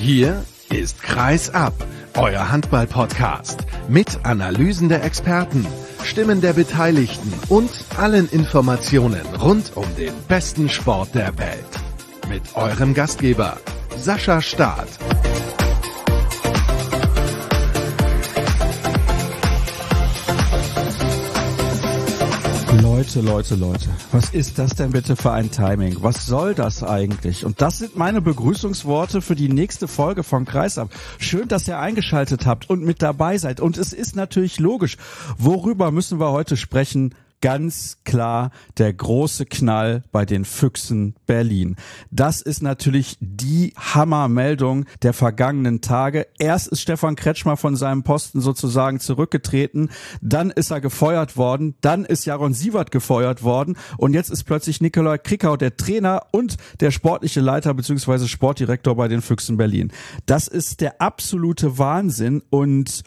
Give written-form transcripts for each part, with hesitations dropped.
Hier ist Kreis ab, euer Handball-Podcast mit Analysen der Experten, Stimmen der Beteiligten und allen Informationen rund um den besten Sport der Welt. Mit eurem Gastgeber Sascha Staat. Leute, was ist das denn bitte für ein Timing? Was soll das eigentlich? Und das sind meine Begrüßungsworte für die nächste Folge von Kreisab. Schön, dass ihr eingeschaltet habt und mit dabei seid. Und es ist natürlich logisch, worüber müssen wir heute sprechen? Ganz klar der große Knall bei den Füchsen Berlin. Das ist natürlich die Hammermeldung der vergangenen Tage. Erst ist Stefan Kretschmer von seinem Posten sozusagen zurückgetreten, dann ist er gefeuert worden, dann ist Jaron Siewert gefeuert worden und jetzt ist plötzlich Nikolai Krickau der Trainer und der sportliche Leiter bzw. Sportdirektor bei den Füchsen Berlin. Das ist der absolute Wahnsinn und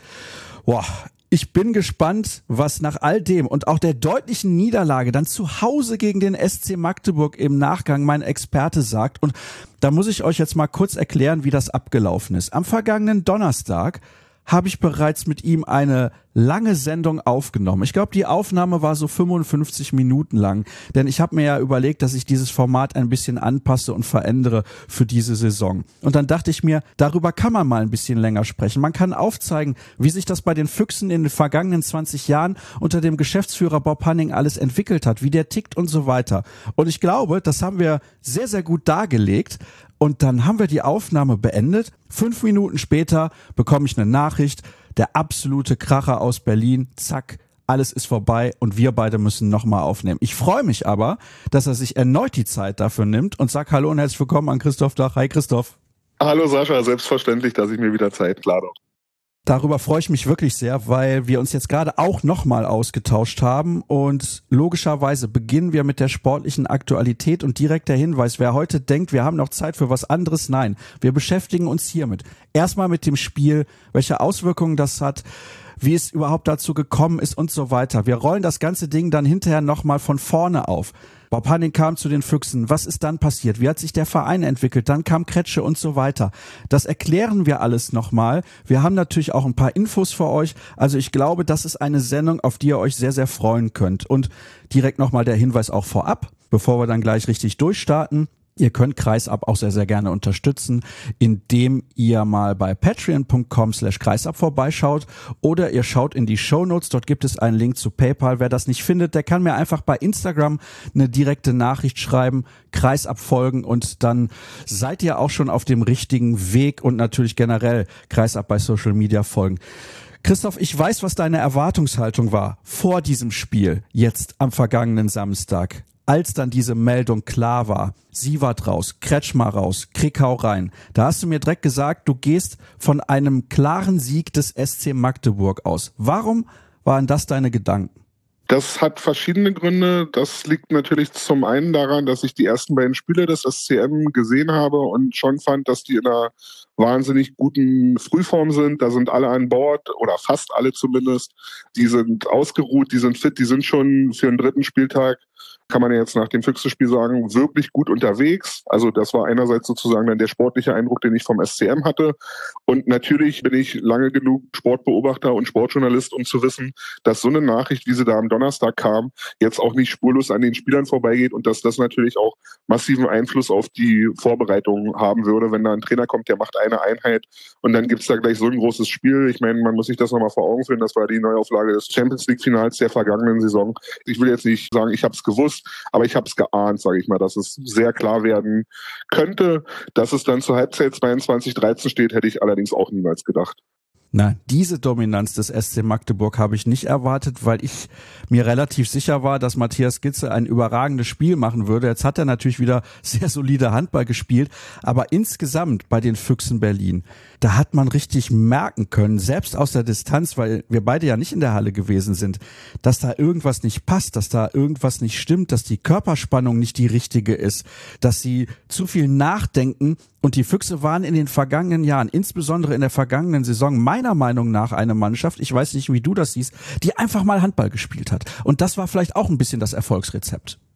ich bin gespannt, was nach all dem und auch der deutlichen Niederlage dann zu Hause gegen den SC Magdeburg im Nachgang mein Experte sagt. Und da muss ich euch jetzt mal kurz erklären, wie das abgelaufen ist. Am vergangenen Donnerstag habe ich bereits mit ihm eine lange Sendung aufgenommen. Ich glaube, die Aufnahme war so 55 Minuten lang, denn ich habe mir ja überlegt, dass ich dieses Format ein bisschen anpasse und verändere für diese Saison. Und dann dachte ich mir, darüber kann man mal ein bisschen länger sprechen. Man kann aufzeigen, wie sich das bei den Füchsen in den vergangenen 20 Jahren unter dem Geschäftsführer Bob Hanning alles entwickelt hat, wie der tickt und so weiter. Und ich glaube, das haben wir sehr, sehr gut dargelegt. Und dann haben wir die Aufnahme beendet. 5 Minuten später bekomme ich eine Nachricht, der absolute Kracher aus Berlin, zack, alles ist vorbei und wir beide müssen nochmal aufnehmen. Ich freue mich aber, dass er sich erneut die Zeit dafür nimmt und sag hallo und herzlich willkommen an Christoph Dach. Hi Christoph. Hallo Sascha, selbstverständlich, dass ich mir wieder Zeit, klar doch. Darüber freue ich mich wirklich sehr, weil wir uns jetzt gerade auch nochmal ausgetauscht haben und logischerweise beginnen wir mit der sportlichen Aktualität und direkt der Hinweis, wer heute denkt, wir haben noch Zeit für was anderes, nein, wir beschäftigen uns hiermit. Erstmal mit dem Spiel, welche Auswirkungen das hat, wie es überhaupt dazu gekommen ist und so weiter. Wir rollen das ganze Ding dann hinterher nochmal von vorne auf. Bob Hanning kam zu den Füchsen. Was ist dann passiert? Wie hat sich der Verein entwickelt? Dann kam Kretsche und so weiter. Das erklären wir alles nochmal. Wir haben natürlich auch ein paar Infos für euch. Also ich glaube, das ist eine Sendung, auf die ihr euch sehr, sehr freuen könnt. Und direkt nochmal der Hinweis auch vorab, bevor wir dann gleich richtig durchstarten. Ihr könnt Kreisab auch sehr, sehr gerne unterstützen, indem ihr mal bei patreon.com/kreisab vorbeischaut oder ihr schaut in die Shownotes, dort gibt es einen Link zu PayPal. Wer das nicht findet, der kann mir einfach bei Instagram eine direkte Nachricht schreiben, Kreisab folgen und dann seid ihr auch schon auf dem richtigen Weg und natürlich generell Kreisab bei Social Media folgen. Christoph, ich weiß, was deine Erwartungshaltung war vor diesem Spiel, jetzt am vergangenen Samstag. Als dann diese Meldung klar war, Siewert raus, Kretschmer raus, Krickau rein, da hast du mir direkt gesagt, du gehst von einem klaren Sieg des SC Magdeburg aus. Warum waren das deine Gedanken? Das hat verschiedene Gründe. Das liegt natürlich zum einen daran, dass ich die ersten beiden Spiele des SCM gesehen habe und schon fand, dass die in einer wahnsinnig guten Frühform sind. Da sind alle an Bord oder fast alle zumindest. Die sind ausgeruht, die sind fit, die sind schon für den dritten Spieltag, kann man ja jetzt nach dem Füchse-Spiel sagen, wirklich gut unterwegs. Also das war einerseits sozusagen dann der sportliche Eindruck, den ich vom SCM hatte. Und natürlich bin ich lange genug Sportbeobachter und Sportjournalist, um zu wissen, dass so eine Nachricht, wie sie da am Donnerstag kam, jetzt auch nicht spurlos an den Spielern vorbeigeht und dass das natürlich auch massiven Einfluss auf die Vorbereitung haben würde, wenn da ein Trainer kommt, der macht eine Einheit und dann gibt's da gleich so ein großes Spiel. Ich meine, man muss sich das nochmal vor Augen führen. Das war die Neuauflage des Champions-League-Finals der vergangenen Saison. Ich will jetzt nicht sagen, ich habe es gewusst, aber ich habe es geahnt, sage ich mal, dass es sehr klar werden könnte. Dass es dann zur Halbzeit 22:13 steht, hätte ich allerdings auch niemals gedacht. Nein, diese Dominanz des SC Magdeburg habe ich nicht erwartet, weil ich mir relativ sicher war, dass Matthias Gitzel ein überragendes Spiel machen würde. Jetzt hat er natürlich wieder sehr solide Handball gespielt, aber insgesamt bei den Füchsen Berlin, da hat man richtig merken können, selbst aus der Distanz, weil wir beide ja nicht in der Halle gewesen sind, dass da irgendwas nicht passt, dass da irgendwas nicht stimmt, dass die Körperspannung nicht die richtige ist, dass sie zu viel nachdenken. Und die Füchse waren in den vergangenen Jahren, insbesondere in der vergangenen Saison, meiner Meinung nach eine Mannschaft, ich weiß nicht, wie du das siehst, die einfach mal Handball gespielt hat. Und das war vielleicht auch ein bisschen das Erfolgsrezept.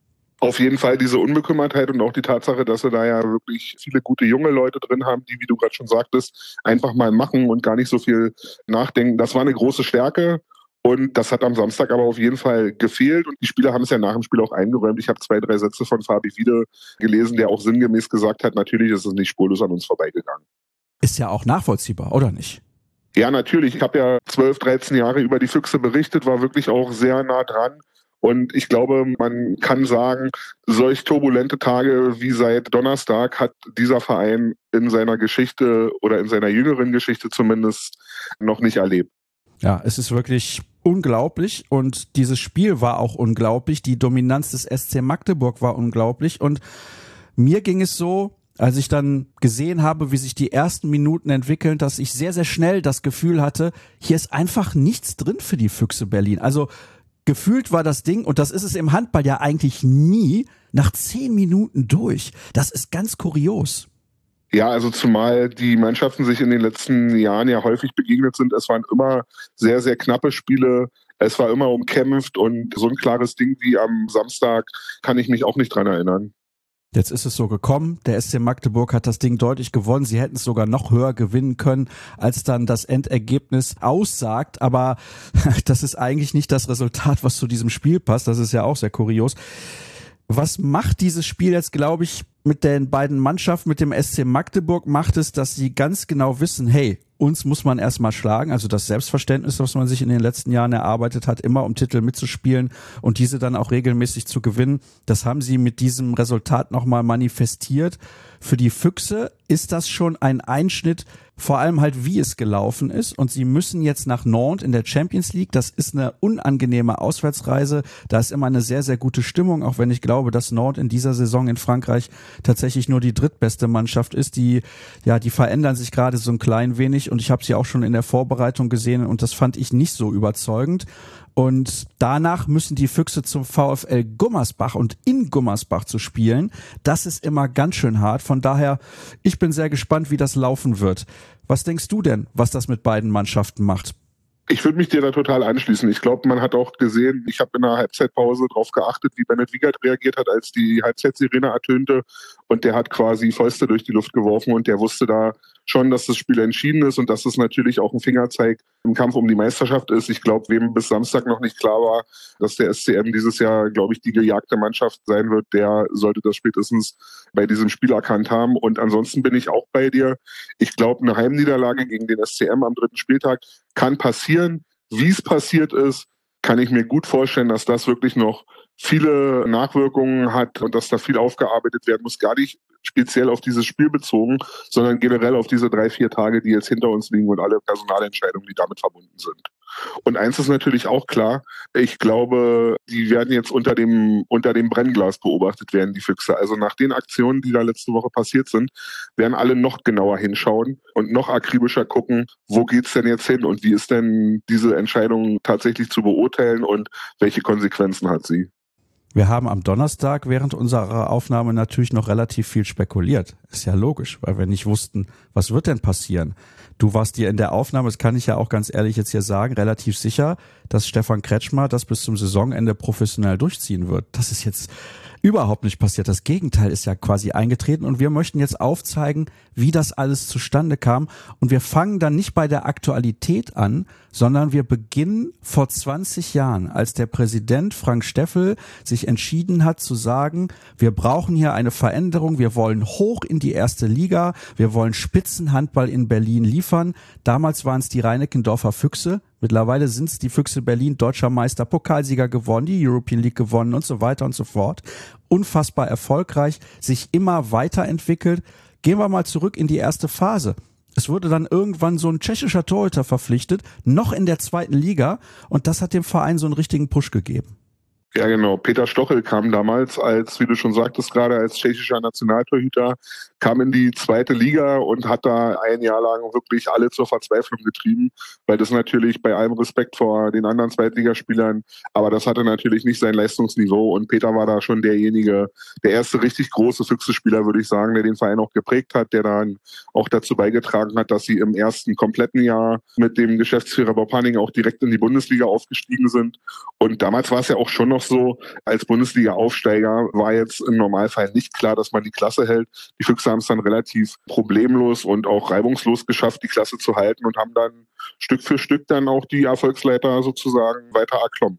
Auf jeden Fall diese Unbekümmertheit und auch die Tatsache, dass sie da ja wirklich viele gute junge Leute drin haben, die, wie du gerade schon sagtest, einfach mal machen und gar nicht so viel nachdenken. Das war eine große Stärke. Und das hat am Samstag aber auf jeden Fall gefehlt. Und die Spieler haben es ja nach dem Spiel auch eingeräumt. Ich habe 2, 3 Sätze von Fabi Wiede gelesen, der auch sinngemäß gesagt hat, natürlich ist es nicht spurlos an uns vorbeigegangen. Ist ja auch nachvollziehbar, oder nicht? Ja, natürlich. Ich habe ja 12, 13 Jahre über die Füchse berichtet, war wirklich auch sehr nah dran. Und ich glaube, man kann sagen, solch turbulente Tage wie seit Donnerstag hat dieser Verein in seiner Geschichte oder in seiner jüngeren Geschichte zumindest noch nicht erlebt. Ja, es ist wirklich unglaublich und dieses Spiel war auch unglaublich. Die Dominanz des SC Magdeburg war unglaublich und mir ging es so, als ich dann gesehen habe, wie sich die ersten Minuten entwickeln, dass ich sehr, sehr schnell das Gefühl hatte, hier ist einfach nichts drin für die Füchse Berlin. Also gefühlt war das Ding, und das ist es im Handball ja eigentlich nie, nach 10 Minuten durch. Das ist ganz kurios. Ja, also zumal die Mannschaften sich in den letzten Jahren ja häufig begegnet sind. Es waren immer sehr, sehr knappe Spiele. Es war immer umkämpft und so ein klares Ding wie am Samstag kann ich mich auch nicht dran erinnern. Jetzt ist es so gekommen, der SC Magdeburg hat das Ding deutlich gewonnen, sie hätten es sogar noch höher gewinnen können, als dann das Endergebnis aussagt, aber das ist eigentlich nicht das Resultat, was zu diesem Spiel passt, das ist ja auch sehr kurios. Was macht dieses Spiel jetzt, glaube ich, mit den beiden Mannschaften, mit dem SC Magdeburg, macht es, dass sie ganz genau wissen, hey, uns muss man erstmal schlagen, also das Selbstverständnis, was man sich in den letzten Jahren erarbeitet hat, immer um Titel mitzuspielen und diese dann auch regelmäßig zu gewinnen, das haben sie mit diesem Resultat nochmal manifestiert. Für die Füchse ist das schon ein Einschnitt, vor allem halt wie es gelaufen ist, und sie müssen jetzt nach Nantes in der Champions League, das ist eine unangenehme Auswärtsreise, da ist immer eine sehr, sehr gute Stimmung, auch wenn ich glaube, dass Nantes in dieser Saison in Frankreich tatsächlich nur die drittbeste Mannschaft ist, die verändern sich gerade so ein klein wenig und ich habe sie auch schon in der Vorbereitung gesehen und das fand ich nicht so überzeugend. Und danach müssen die Füchse zum VfL Gummersbach und in Gummersbach zu spielen. Das ist immer ganz schön hart. Von daher, ich bin sehr gespannt, wie das laufen wird. Was denkst du denn, was das mit beiden Mannschaften macht? Ich würde mich dir da total anschließen. Ich glaube, man hat auch gesehen, ich habe in der Halbzeitpause darauf geachtet, wie Bennett Wiegert reagiert hat, als die Halbzeitsirene ertönte. Und der hat quasi Fäuste durch die Luft geworfen und der wusste da schon, dass das Spiel entschieden ist und dass es natürlich auch ein Fingerzeig im Kampf um die Meisterschaft ist. Ich glaube, wem bis Samstag noch nicht klar war, dass der SCM dieses Jahr, glaube ich, die gejagte Mannschaft sein wird, der sollte das spätestens bei diesem Spiel erkannt haben. Und ansonsten bin ich auch bei dir. Ich glaube, eine Heimniederlage gegen den SCM am 3. Spieltag kann passieren. Wie es passiert ist, kann ich mir gut vorstellen, dass das wirklich noch viele Nachwirkungen hat und dass da viel aufgearbeitet werden muss, gar nicht speziell auf dieses Spiel bezogen, sondern generell auf diese 3, 4 Tage, die jetzt hinter uns liegen und alle Personalentscheidungen, die damit verbunden sind. Und eins ist natürlich auch klar, ich glaube, die werden jetzt unter dem Brennglas beobachtet werden, die Füchse. Also nach den Aktionen, die da letzte Woche passiert sind, werden alle noch genauer hinschauen und noch akribischer gucken, wo geht's denn jetzt hin und wie ist denn diese Entscheidung tatsächlich zu beurteilen und welche Konsequenzen hat sie? Wir haben am Donnerstag während unserer Aufnahme natürlich noch relativ viel spekuliert. Ist ja logisch, weil wir nicht wussten, was wird denn passieren. Du warst dir in der Aufnahme, das kann ich ja auch ganz ehrlich jetzt hier sagen, relativ sicher, dass Stefan Kretschmer das bis zum Saisonende professionell durchziehen wird. Das ist jetzt überhaupt nicht passiert. Das Gegenteil ist ja quasi eingetreten und wir möchten jetzt aufzeigen, wie das alles zustande kam. Und wir fangen dann nicht bei der Aktualität an, sondern wir beginnen vor 20 Jahren, als der Präsident Frank Steffel sich entschieden hat zu sagen, wir brauchen hier eine Veränderung, wir wollen hoch in die 1. Liga, wir wollen Spitzenhandball in Berlin liefern. Damals waren es die Reinickendorfer Füchse. Mittlerweile sind es die Füchse Berlin, deutscher Meister, Pokalsieger gewonnen, die European League gewonnen und so weiter und so fort. Unfassbar erfolgreich, sich immer weiterentwickelt. Gehen wir mal zurück in die erste Phase. Es wurde dann irgendwann so ein tschechischer Torhüter verpflichtet, noch in der 2. Liga, und das hat dem Verein so einen richtigen Push gegeben. Ja, genau. Peter Stochel kam damals als, wie du schon sagtest, gerade als tschechischer Nationaltorhüter, kam in die 2. Liga und hat da ein Jahr lang wirklich alle zur Verzweiflung getrieben, weil das natürlich bei allem Respekt vor den anderen Zweitligaspielern, aber das hatte natürlich nicht sein Leistungsniveau und Peter war da schon derjenige, der erste richtig große Füchse-Spieler, würde ich sagen, der den Verein auch geprägt hat, der dann auch dazu beigetragen hat, dass sie im ersten kompletten Jahr mit dem Geschäftsführer Bob Hanning auch direkt in die Bundesliga aufgestiegen sind. Und damals war es ja auch schon noch so, als Bundesliga-Aufsteiger war jetzt im Normalfall nicht klar, dass man die Klasse hält. Die Füchse haben es dann relativ problemlos und auch reibungslos geschafft, die Klasse zu halten und haben dann Stück für Stück dann auch die Erfolgsleiter sozusagen weiter erklommen.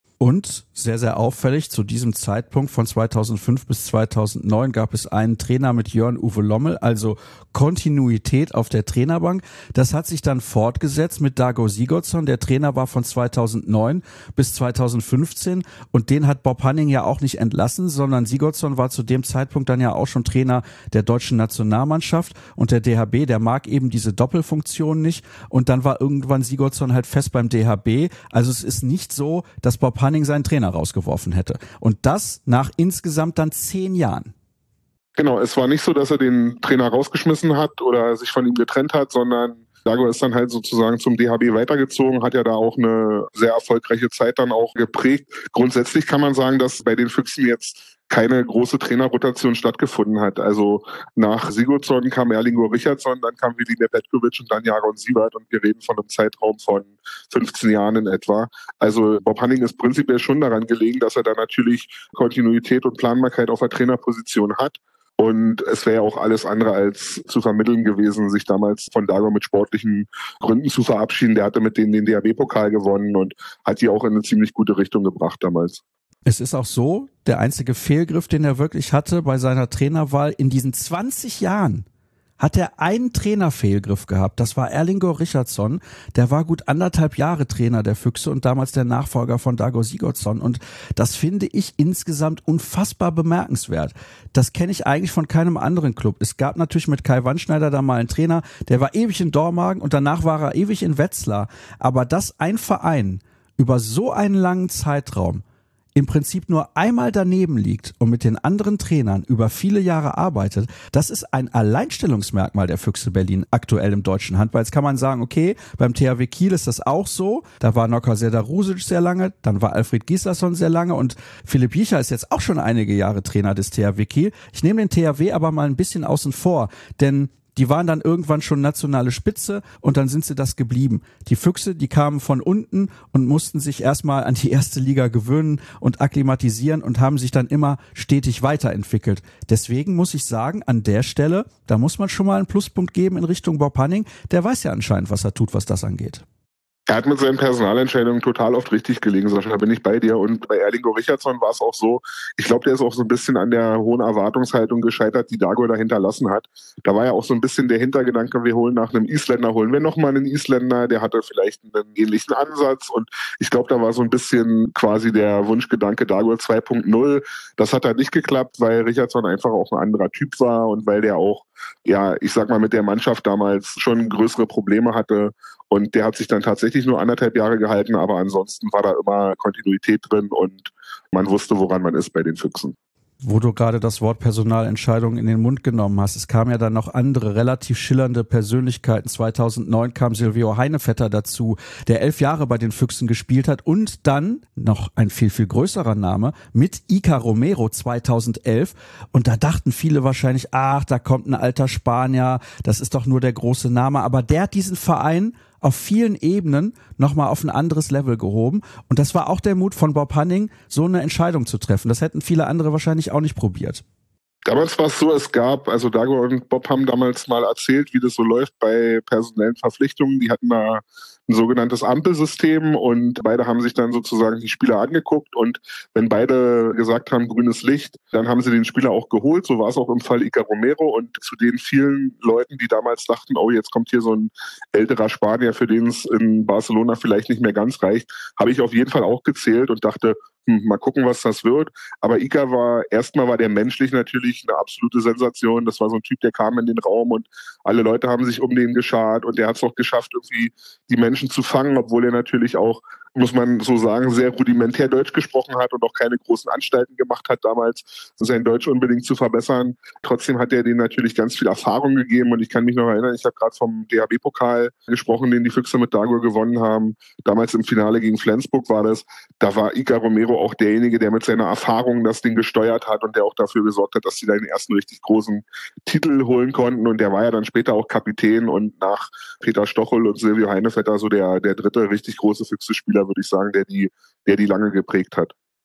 Und sehr, sehr auffällig, zu diesem Zeitpunkt von 2005 bis 2009 gab es einen Trainer mit Jörn-Uwe Lommel, also Kontinuität auf der Trainerbank. Das hat sich dann fortgesetzt mit Dago Sigurdsson. Der Trainer war von 2009 bis 2015 und den hat Bob Hanning ja auch nicht entlassen, sondern Sigurdsson war zu dem Zeitpunkt dann ja auch schon Trainer der deutschen Nationalmannschaft und der DHB, der mag eben diese Doppelfunktion nicht und dann war irgendwann Sigurdsson halt fest beim DHB. Also es ist nicht so, dass Bob Hanning seinen Trainer rausgeworfen hätte. Und das nach insgesamt dann 10 Jahren. Genau, es war nicht so, dass er den Trainer rausgeschmissen hat oder sich von ihm getrennt hat, sondern Dago ist dann halt sozusagen zum DHB weitergezogen, hat ja da auch eine sehr erfolgreiche Zeit dann auch geprägt. Grundsätzlich kann man sagen, dass bei den Füchsen jetzt keine große Trainerrotation stattgefunden hat. Also nach Sigurdsson kam Erlingo Richardsson, dann kam Velimir Petkovic und dann Jaron Siebert und wir reden von einem Zeitraum von 15 Jahren in etwa. Also Bob Hanning ist prinzipiell schon daran gelegen, dass er da natürlich Kontinuität und Planbarkeit auf der Trainerposition hat. Und es wäre ja auch alles andere als zu vermitteln gewesen, sich damals von Dago mit sportlichen Gründen zu verabschieden. Der hatte mit denen den DHB-Pokal gewonnen und hat die auch in eine ziemlich gute Richtung gebracht damals. Es ist auch so, der einzige Fehlgriff, den er wirklich hatte bei seiner Trainerwahl in diesen 20 Jahren, hat er einen Trainerfehlgriff gehabt. Das war Erlingo Richardsson. Der war gut 1,5 Jahre Trainer der Füchse und damals der Nachfolger von Dago Sigurdsson. Und das finde ich insgesamt unfassbar bemerkenswert. Das kenne ich eigentlich von keinem anderen Club. Es gab natürlich mit Kai Wandschneider da mal einen Trainer, der war ewig in Dormagen und danach war er ewig in Wetzlar. Aber dass ein Verein über so einen langen Zeitraum im Prinzip nur einmal daneben liegt und mit den anderen Trainern über viele Jahre arbeitet, das ist ein Alleinstellungsmerkmal der Füchse Berlin aktuell im deutschen Handball. Jetzt kann man sagen, okay, beim THW Kiel ist das auch so. Da war Nocker Serdar-Rusic sehr lange, dann war Alfred Gislason sehr lange und Philipp Jicha ist jetzt auch schon einige Jahre Trainer des THW Kiel. Ich nehme den THW aber mal ein bisschen außen vor, denn die waren dann irgendwann schon nationale Spitze und dann sind sie das geblieben. Die Füchse, die kamen von unten und mussten sich erstmal an die erste Liga gewöhnen und akklimatisieren und haben sich dann immer stetig weiterentwickelt. Deswegen muss ich sagen, an der Stelle, da muss man schon mal einen Pluspunkt geben in Richtung Bob Hanning. Der weiß ja anscheinend, was er tut, was das angeht. Er hat mit seinen Personalentscheidungen total oft richtig gelegen, Sascha, da bin ich bei dir. Und bei Erlingo Richardsson war es auch so, ich glaube, der ist auch so ein bisschen an der hohen Erwartungshaltung gescheitert, die Dago da hinterlassen hat. Da war ja auch so ein bisschen der Hintergedanke, wir holen nach einem Isländer, holen wir nochmal einen Isländer, der hatte vielleicht einen ähnlichen Ansatz. Und ich glaube, da war so ein bisschen quasi der Wunschgedanke Dago 2.0. Das hat halt nicht geklappt, weil Richardsson einfach auch ein anderer Typ war und weil der auch, ja, ich sag mal, mit der Mannschaft damals schon größere Probleme hatte. Und der hat sich dann tatsächlich nur 1,5 Jahre gehalten, aber ansonsten war da immer Kontinuität drin und man wusste, woran man ist bei den Füchsen. Wo du gerade das Wort Personalentscheidung in den Mund genommen hast. Es kamen ja dann noch andere relativ schillernde Persönlichkeiten. 2009 kam Silvio Heinevetter dazu, der 11 Jahre bei den Füchsen gespielt hat und dann noch ein viel, viel größerer Name mit Iker Romero 2011. Und da dachten viele wahrscheinlich, ach, da kommt ein alter Spanier, das ist doch nur der große Name. Aber der hat diesen Verein auf vielen Ebenen nochmal auf ein anderes Level gehoben. Und das war auch der Mut von Bob Hanning, so eine Entscheidung zu treffen. Das hätten viele andere wahrscheinlich auch nicht probiert. Damals war es so, also Dago und Bob haben damals mal erzählt, wie das so läuft bei personellen Verpflichtungen. Die hatten da ein sogenanntes Ampelsystem und beide haben sich dann sozusagen die Spieler angeguckt und wenn beide gesagt haben, grünes Licht, dann haben sie den Spieler auch geholt. So war es auch im Fall Iker Romero und zu den vielen Leuten, die damals dachten, oh, jetzt kommt hier so ein älterer Spanier, für den es in Barcelona vielleicht nicht mehr ganz reicht, habe ich auf jeden Fall auch gezählt und dachte, mal gucken, was das wird. Aber Iker war der menschlich natürlich eine absolute Sensation. Das war so ein Typ, der kam in den Raum und alle Leute haben sich um den geschart und der hat es auch geschafft, irgendwie die Menschen zu fangen, obwohl er natürlich auch, muss man so sagen, sehr rudimentär Deutsch gesprochen hat und auch keine großen Anstalten gemacht hat damals, sein Deutsch unbedingt zu verbessern. Trotzdem hat er denen natürlich ganz viel Erfahrung gegeben und ich kann mich noch erinnern, ich habe gerade vom DHB-Pokal gesprochen, den die Füchse mit Dago gewonnen haben. Damals im Finale gegen Flensburg war das. Da war Iker Romero auch derjenige, der mit seiner Erfahrung das Ding gesteuert hat und der auch dafür gesorgt hat, dass sie da den ersten richtig großen Titel holen konnten und der war ja dann später auch Kapitän und nach Peter Stochel und Silvio Heinevetter so der dritte richtig große Füchse-Spieler, würde ich sagen, der die lange geprägt hat.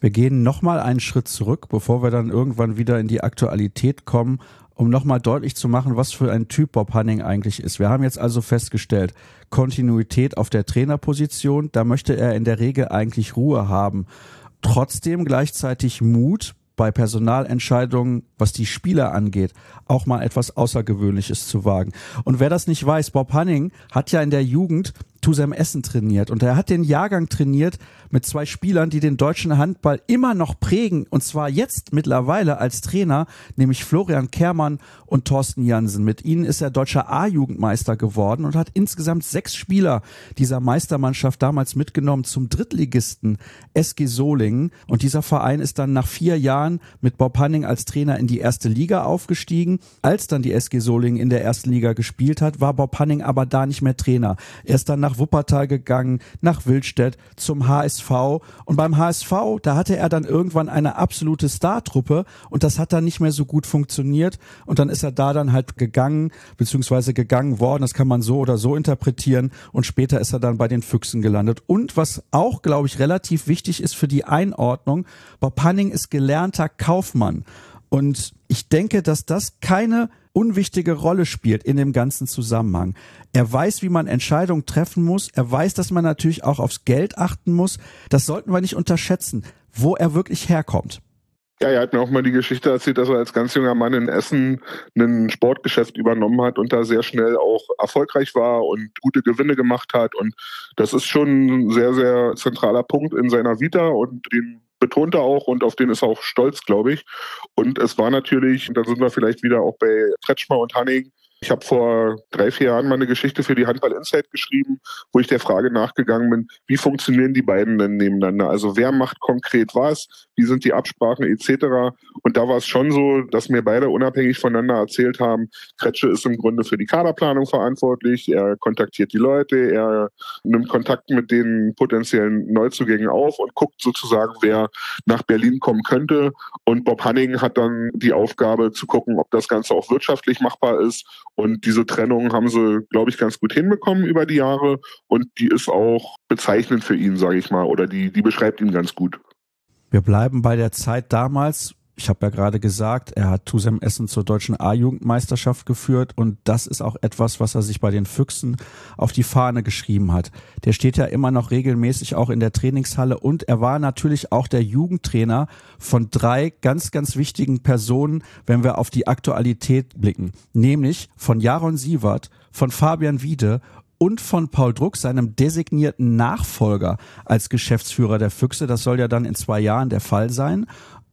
Wir gehen nochmal einen Schritt zurück, bevor wir dann irgendwann wieder in die Aktualität kommen, um nochmal deutlich zu machen, was für ein Typ Bob Hanning eigentlich ist. Wir haben jetzt also festgestellt, Kontinuität auf der Trainerposition, da möchte er in der Regel eigentlich Ruhe haben. Trotzdem gleichzeitig Mut, bei Personalentscheidungen, was die Spieler angeht, auch mal etwas Außergewöhnliches zu wagen. Und wer das nicht weiß, Bob Hanning hat ja in der Jugend Tusem Essen trainiert und er hat den Jahrgang trainiert mit 2 Spielern, die den deutschen Handball immer noch prägen und zwar jetzt mittlerweile als Trainer, nämlich Florian Kehrmann und Thorsten Jansen. Mit ihnen ist er deutscher A-Jugendmeister geworden und hat insgesamt 6 Spieler dieser Meistermannschaft damals mitgenommen zum Drittligisten SG Solingen und dieser Verein ist dann nach 4 Jahren mit Bob Hanning als Trainer in die erste Liga aufgestiegen. Als dann die SG Solingen in der ersten Liga gespielt hat, war Bob Hanning aber da nicht mehr Trainer. Er ist dann nach Wuppertal gegangen, nach Willstedt, zum HSV und beim HSV, da hatte er dann irgendwann eine absolute Startruppe und das hat dann nicht mehr so gut funktioniert und dann ist er da dann halt gegangen, beziehungsweise gegangen worden, das kann man so oder so interpretieren und später ist er dann bei den Füchsen gelandet. Und was auch, glaube ich, relativ wichtig ist für die Einordnung, Bob Hanning ist gelernter Kaufmann und ich denke, dass das keine unwichtige Rolle spielt in dem ganzen Zusammenhang. Er weiß, wie man Entscheidungen treffen muss. Er weiß, dass man natürlich auch aufs Geld achten muss. Das sollten wir nicht unterschätzen, wo er wirklich herkommt. Ja, er hat mir auch mal die Geschichte erzählt, dass er als ganz junger Mann in Essen ein Sportgeschäft übernommen hat und da sehr schnell auch erfolgreich war und gute Gewinne gemacht hat. Und das ist schon ein sehr, sehr zentraler Punkt in seiner Vita und den betont er auch und auf den ist er auch stolz, glaube ich. Und es war natürlich, da sind wir vielleicht wieder auch bei Kretschmer und Hanning, ich habe vor 3-4 Jahren mal eine Geschichte für die Handball Insight geschrieben, wo ich der Frage nachgegangen bin, wie funktionieren die beiden denn nebeneinander? Also wer macht konkret was? Wie sind die Absprachen etc.? Und da war es schon so, dass mir beide unabhängig voneinander erzählt haben, Kretsche ist im Grunde für die Kaderplanung verantwortlich, er kontaktiert die Leute, er nimmt Kontakt mit den potenziellen Neuzugängen auf und guckt sozusagen, wer nach Berlin kommen könnte. Und Bob Hanning hat dann die Aufgabe zu gucken, ob das Ganze auch wirtschaftlich machbar ist. Und diese Trennung haben sie, glaube ich, ganz gut hinbekommen über die Jahre. Und die ist auch bezeichnend für ihn, sage ich mal, oder die beschreibt ihn ganz gut. Wir bleiben bei der Zeit damals. Ich habe ja gerade gesagt, er hat Tusem Essen zur deutschen A-Jugendmeisterschaft geführt und das ist auch etwas, was er sich bei den Füchsen auf die Fahne geschrieben hat. Der steht ja immer noch regelmäßig auch in der Trainingshalle und er war natürlich auch der Jugendtrainer von 3 ganz, ganz wichtigen Personen, wenn wir auf die Aktualität blicken. Nämlich von Jaron Sievert, von Fabian Wiede und von Paul Druck, seinem designierten Nachfolger als Geschäftsführer der Füchse. Das soll ja dann in 2 Jahren der Fall sein.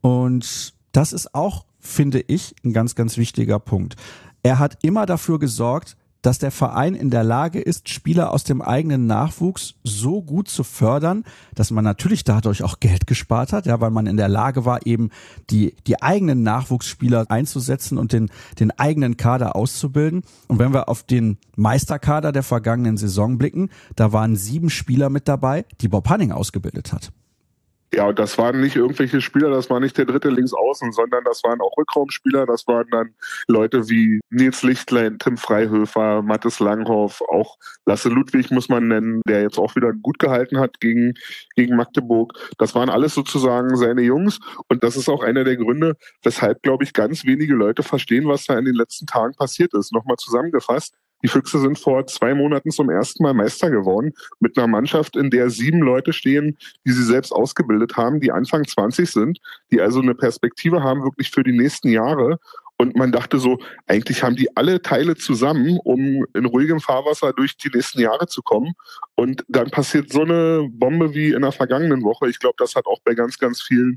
Und das ist auch, finde ich, ein ganz, ganz wichtiger Punkt. Er hat immer dafür gesorgt, dass der Verein in der Lage ist, Spieler aus dem eigenen Nachwuchs so gut zu fördern, dass man natürlich dadurch auch Geld gespart hat, ja, weil man in der Lage war, eben die eigenen Nachwuchsspieler einzusetzen und den eigenen Kader auszubilden. Und wenn wir auf den Meisterkader der vergangenen Saison blicken, da waren 7 Spieler mit dabei, die Bob Hanning ausgebildet hat. Ja, und das waren nicht irgendwelche Spieler, das war nicht der dritte Linksaußen, sondern das waren auch Rückraumspieler, das waren dann Leute wie Nils Lichtlein, Tim Freihöfer, Mathis Langhoff, auch Lasse Ludwig muss man nennen, der jetzt auch wieder gut gehalten hat gegen Magdeburg. Das waren alles sozusagen seine Jungs und das ist auch einer der Gründe, weshalb, glaube ich, ganz wenige Leute verstehen, was da in den letzten Tagen passiert ist. Nochmal zusammengefasst. Die Füchse sind vor 2 Monaten zum ersten Mal Meister geworden mit einer Mannschaft, in der 7 Leute stehen, die sie selbst ausgebildet haben, die Anfang 20 sind, die also eine Perspektive haben wirklich für die nächsten Jahre. Und man dachte so, eigentlich haben die alle Teile zusammen, um in ruhigem Fahrwasser durch die nächsten Jahre zu kommen. Und dann passiert so eine Bombe wie in der vergangenen Woche. Ich glaube, das hat auch bei ganz, ganz vielen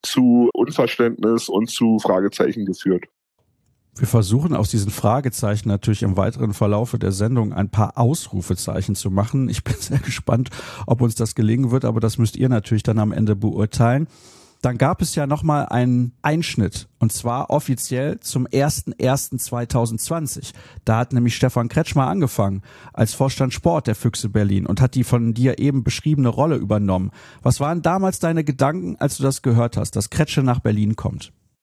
zu Unverständnis und zu Fragezeichen geführt. Wir versuchen aus diesen Fragezeichen natürlich im weiteren Verlaufe der Sendung ein paar Ausrufezeichen zu machen. Ich bin sehr gespannt, ob uns das gelingen wird, aber das müsst ihr natürlich dann am Ende beurteilen. Dann gab es ja nochmal einen Einschnitt und zwar offiziell zum 01.01.2020. Da hat nämlich Stefan Kretschmer angefangen als Vorstand Sport der Füchse Berlin und hat die von dir eben beschriebene Rolle übernommen. Was waren damals deine Gedanken, als du das gehört hast, dass Kretsche nach Berlin kommt?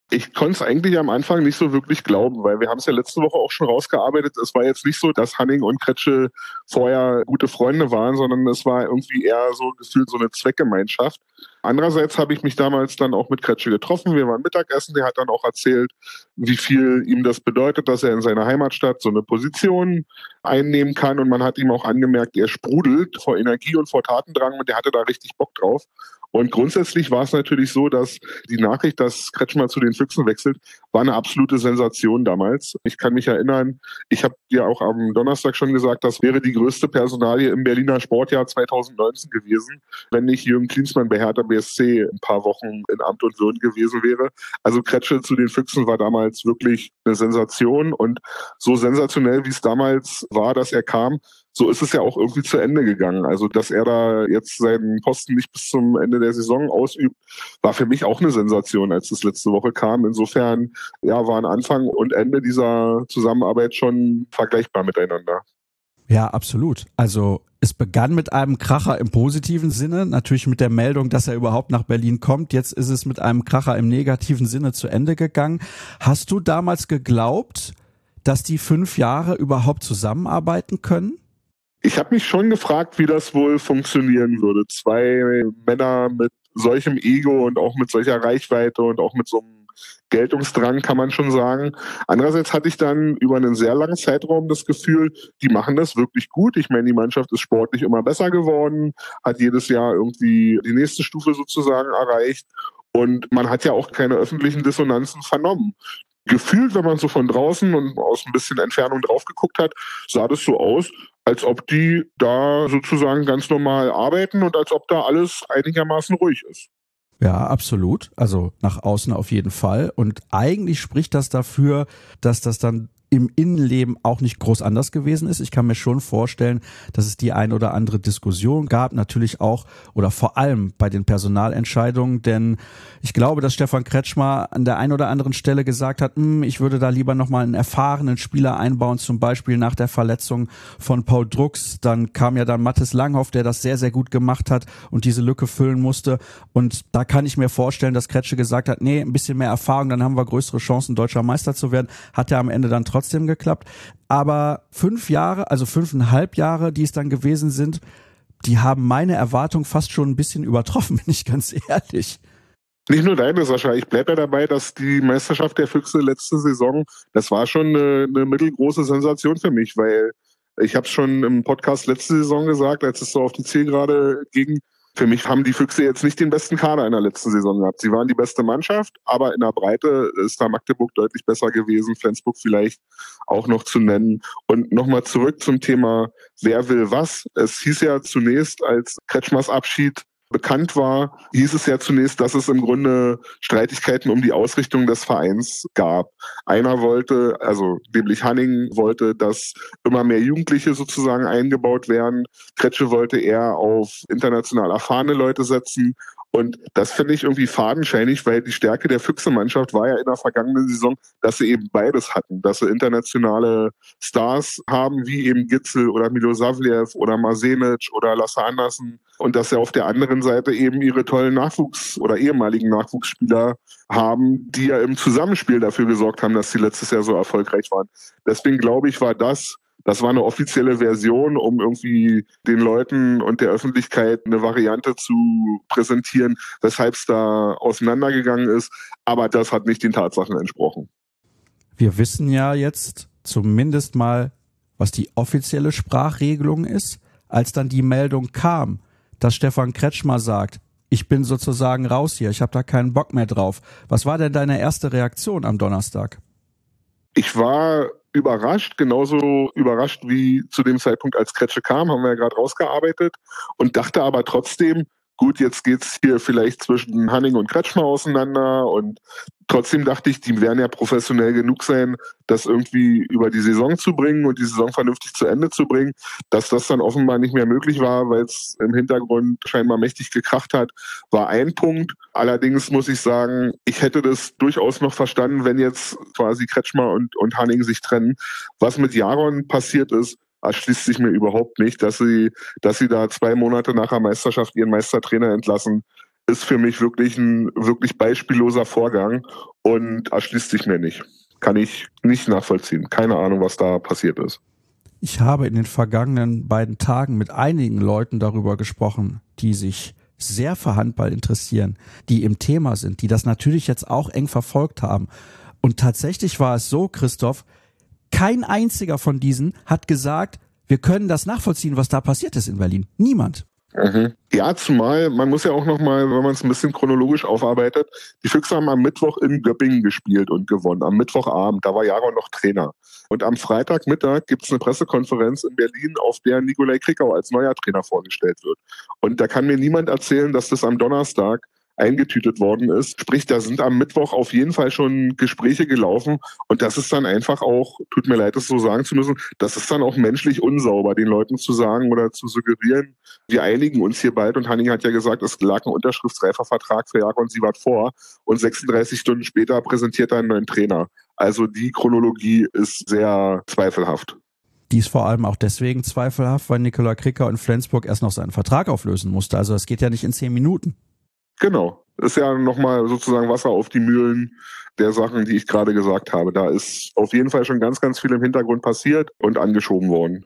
Ich konnte es eigentlich am Anfang nicht so wirklich glauben, weil wir haben es ja letzte Woche auch schon rausgearbeitet. Es war jetzt nicht so, dass Hanning und Kretsche vorher gute Freunde waren, sondern es war irgendwie eher so gefühlt so eine Zweckgemeinschaft. Andererseits habe ich mich damals dann auch mit Kretsche getroffen. Wir waren Mittagessen. Der hat dann auch erzählt, wie viel ihm das bedeutet, dass er in seiner Heimatstadt so eine Position einnehmen kann. Und man hat ihm auch angemerkt, er sprudelt vor Energie und vor Tatendrang und der hatte da richtig Bock drauf. Und grundsätzlich war es natürlich so, dass die Nachricht, dass Kretschmer zu den Füchsen wechselt, war eine absolute Sensation damals. Ich kann mich erinnern, ich habe dir auch am Donnerstag schon gesagt, das wäre die größte Personalie im Berliner Sportjahr 2019 gewesen, wenn nicht Jürgen Klinsmann bei Hertha BSC ein paar Wochen in Amt und Würden gewesen wäre. Also Kretsche zu den Füchsen war damals wirklich eine Sensation und so sensationell, wie es damals war, dass er kam, so ist es ja auch irgendwie zu Ende gegangen. Also, dass er da jetzt seinen Posten nicht bis zum Ende der Saison ausübt, war für mich auch eine Sensation, als es letzte Woche kam. Insofern, ja, waren Anfang und Ende dieser Zusammenarbeit schon vergleichbar miteinander. Ja, absolut. Also es begann mit einem Kracher im positiven Sinne, natürlich mit der Meldung, dass er überhaupt nach Berlin kommt. Jetzt ist es mit einem Kracher im negativen Sinne zu Ende gegangen. Hast du damals geglaubt, dass die 5 Jahre überhaupt zusammenarbeiten können? Ich habe mich schon gefragt, wie das wohl funktionieren würde. 2 Männer mit solchem Ego und auch mit solcher Reichweite und auch mit so einem Geltungsdrang, kann man schon sagen. Andererseits hatte ich dann über einen sehr langen Zeitraum das Gefühl, die machen das wirklich gut. Ich meine, die Mannschaft ist sportlich immer besser geworden, hat jedes Jahr irgendwie die nächste Stufe sozusagen erreicht. Und man hat ja auch keine öffentlichen Dissonanzen vernommen. Gefühlt, wenn man so von draußen und aus ein bisschen Entfernung drauf geguckt hat, sah das so aus, als ob die da sozusagen ganz normal arbeiten und als ob da alles einigermaßen ruhig ist. Ja, absolut. Also nach außen auf jeden Fall. Und eigentlich spricht das dafür, dass das dann im Innenleben auch nicht groß anders gewesen ist. Ich kann mir schon vorstellen, dass es die ein oder andere Diskussion gab, natürlich auch oder vor allem bei den Personalentscheidungen, denn ich glaube, dass Stefan Kretschmer an der einen oder anderen Stelle gesagt hat, ich würde da lieber nochmal einen erfahrenen Spieler einbauen, zum Beispiel nach der Verletzung von Paul Drucks. Dann kam ja dann Mathis Langhoff, der das sehr, sehr gut gemacht hat und diese Lücke füllen musste. Und da kann ich mir vorstellen, dass Kretsche gesagt hat, nee, ein bisschen mehr Erfahrung, dann haben wir größere Chancen, deutscher Meister zu werden. Hat ja am Ende dann trotzdem geklappt. Aber 5 Jahre, also 5,5 Jahre, die es dann gewesen sind, die haben meine Erwartung fast schon ein bisschen übertroffen, bin ich ganz ehrlich. Nicht nur deine, Sascha. Ich bleibe ja dabei, dass die Meisterschaft der Füchse letzte Saison, das war schon eine mittelgroße Sensation für mich, weil ich habe es schon im Podcast letzte Saison gesagt, als es so auf die Zielgerade ging, für mich haben die Füchse jetzt nicht den besten Kader in der letzten Saison gehabt. Sie waren die beste Mannschaft, aber in der Breite ist da Magdeburg deutlich besser gewesen, Flensburg vielleicht auch noch zu nennen. Und nochmal zurück zum Thema, wer will was. Es hieß ja zunächst, als Kretschmers Abschied bekannt war, hieß es ja zunächst, dass es im Grunde Streitigkeiten um die Ausrichtung des Vereins gab. Einer wollte, also nämlich Hanning wollte, dass immer mehr Jugendliche sozusagen eingebaut werden. Kretsche wollte eher auf international erfahrene Leute setzen. Und das finde ich irgendwie fadenscheinig, weil die Stärke der Füchse-Mannschaft war ja in der vergangenen Saison, dass sie eben beides hatten, dass sie internationale Stars haben, wie eben Gitzel oder Milosavljev oder Marsenic oder Lasse Andersen und dass sie auf der anderen Seite eben ihre tollen Nachwuchs- oder ehemaligen Nachwuchsspieler haben, die ja im Zusammenspiel dafür gesorgt haben, dass sie letztes Jahr so erfolgreich waren. Deswegen glaube ich, war das war eine offizielle Version, um irgendwie den Leuten und der Öffentlichkeit eine Variante zu präsentieren, weshalb es da auseinandergegangen ist. Aber das hat nicht den Tatsachen entsprochen. Wir wissen ja jetzt zumindest mal, was die offizielle Sprachregelung ist. Als dann die Meldung kam, dass Stefan Kretschmer sagt, ich bin sozusagen raus hier, ich habe da keinen Bock mehr drauf. Was war denn deine erste Reaktion am Donnerstag? Ich war überrascht, genauso überrascht wie zu dem Zeitpunkt, als Kretsche kam, haben wir ja gerade rausgearbeitet und dachte aber trotzdem, gut, jetzt geht's hier vielleicht zwischen Hanning und Kretschmer auseinander und trotzdem dachte ich, die werden ja professionell genug sein, das irgendwie über die Saison zu bringen und die Saison vernünftig zu Ende zu bringen. Dass das dann offenbar nicht mehr möglich war, weil es im Hintergrund scheinbar mächtig gekracht hat, war ein Punkt. Allerdings muss ich sagen, ich hätte das durchaus noch verstanden, wenn jetzt quasi Kretschmer und Hanning sich trennen. Was mit Jaron passiert ist, erschließt sich mir überhaupt nicht, dass sie da 2 Monate nach der Meisterschaft ihren Meistertrainer entlassen. ist für mich wirklich ein beispielloser Vorgang und erschließt sich mir nicht. Kann ich nicht nachvollziehen. Keine Ahnung, was da passiert ist. Ich habe in den vergangenen beiden Tagen mit einigen Leuten darüber gesprochen, die sich sehr für Handball interessieren, die im Thema sind, die das natürlich jetzt auch eng verfolgt haben. Und tatsächlich war es so, Christoph, kein einziger von diesen hat gesagt, wir können das nachvollziehen, was da passiert ist in Berlin. Niemand. Mhm. Ja, zumal, man muss ja auch nochmal, wenn man es ein bisschen chronologisch aufarbeitet, die Füchse haben am Mittwoch in Göppingen gespielt und gewonnen. Am Mittwochabend, da war Jaron noch Trainer. Und am Freitagmittag gibt es eine Pressekonferenz in Berlin, auf der Nikolai Krickau als neuer Trainer vorgestellt wird. Und da kann mir niemand erzählen, dass das am Donnerstag eingetütet worden ist. Sprich, da sind am Mittwoch auf jeden Fall schon Gespräche gelaufen und das ist dann einfach auch, tut mir leid, das so sagen zu müssen, das ist dann auch menschlich unsauber, den Leuten zu sagen oder zu suggerieren, wir einigen uns hier bald und Hanning hat ja gesagt, es lag ein unterschriftsreifer Vertrag für Jaron Siewert vor und 36 Stunden später präsentiert er einen neuen Trainer. Also die Chronologie ist sehr zweifelhaft. Die ist vor allem auch deswegen zweifelhaft, weil Nikolai Krickau in Flensburg erst noch seinen Vertrag auflösen musste. Also es geht ja nicht in 10 Minuten. Genau. Ist ja nochmal sozusagen Wasser auf die Mühlen der Sachen, die ich gerade gesagt habe. Da ist auf jeden Fall schon ganz, ganz viel im Hintergrund passiert und angeschoben worden.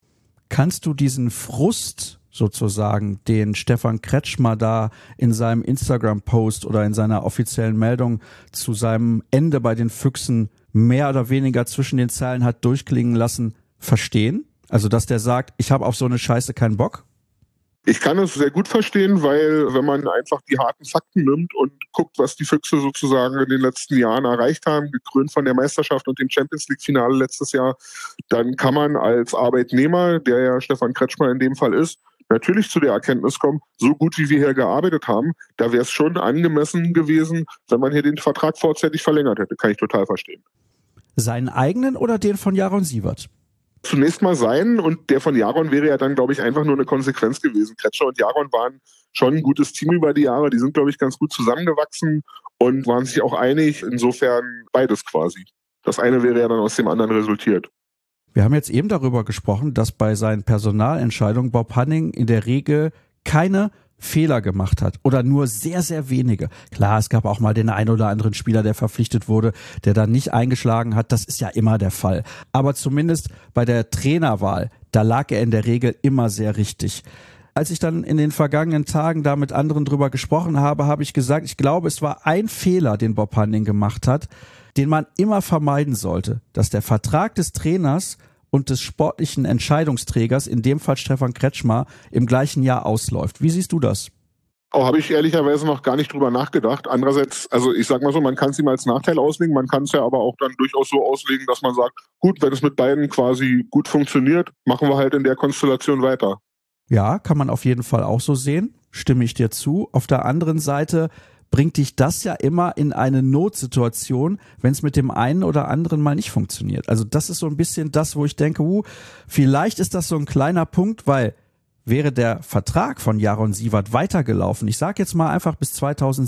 Kannst du diesen Frust sozusagen, den Stefan Kretschmer da in seinem Instagram-Post oder in seiner offiziellen Meldung zu seinem Ende bei den Füchsen mehr oder weniger zwischen den Zeilen hat durchklingen lassen, verstehen? Also, dass der sagt, ich habe auf so eine Scheiße keinen Bock? Ich kann es sehr gut verstehen, weil wenn man einfach die harten Fakten nimmt und guckt, was die Füchse sozusagen in den letzten Jahren erreicht haben, gekrönt von der Meisterschaft und dem Champions-League-Finale letztes Jahr, dann kann man als Arbeitnehmer, der ja Stefan Kretschmer in dem Fall ist, natürlich zu der Erkenntnis kommen, so gut wie wir hier gearbeitet haben, da wäre es schon angemessen gewesen, wenn man hier den Vertrag vorzeitig verlängert hätte. Kann ich total verstehen. Seinen eigenen oder den von Jaron Siewert? Zunächst mal sein und der von Jaron wäre ja dann, glaube ich, einfach nur eine Konsequenz gewesen. Kretscher und Jaron waren schon ein gutes Team über die Jahre. Die sind, glaube ich, ganz gut zusammengewachsen und waren sich auch einig. Insofern beides quasi. Das eine wäre ja dann aus dem anderen resultiert. Wir haben jetzt eben darüber gesprochen, dass bei seinen Personalentscheidungen Bob Hanning in der Regel keine Fehler gemacht hat oder nur sehr, sehr wenige. Klar, es gab auch mal den einen oder anderen Spieler, der verpflichtet wurde, der dann nicht eingeschlagen hat. Das ist ja immer der Fall. Aber zumindest bei der Trainerwahl, da lag er in der Regel immer sehr richtig. Als ich dann in den vergangenen Tagen da mit anderen drüber gesprochen habe, habe ich gesagt, ich glaube, es war ein Fehler, den Bob Hanning gemacht hat, den man immer vermeiden sollte, dass der Vertrag des Trainers und des sportlichen Entscheidungsträgers, in dem Fall Stefan Kretschmer, im gleichen Jahr ausläuft. Wie siehst du das? Habe ich ehrlicherweise noch gar nicht drüber nachgedacht. Andererseits, also ich sag mal so, man kann es ihm als Nachteil auslegen, man kann es ja aber auch dann durchaus so auslegen, dass man sagt, gut, wenn es mit beiden quasi gut funktioniert, machen wir halt in der Konstellation weiter. Ja, kann man auf jeden Fall auch so sehen, stimme ich dir zu. Auf der anderen Seite bringt dich das ja immer in eine Notsituation, wenn es mit dem einen oder anderen mal nicht funktioniert. Also das ist so ein bisschen das, wo ich denke, vielleicht ist das so ein kleiner Punkt, weil wäre der Vertrag von Jaron Siewert weitergelaufen, ich sage jetzt mal einfach bis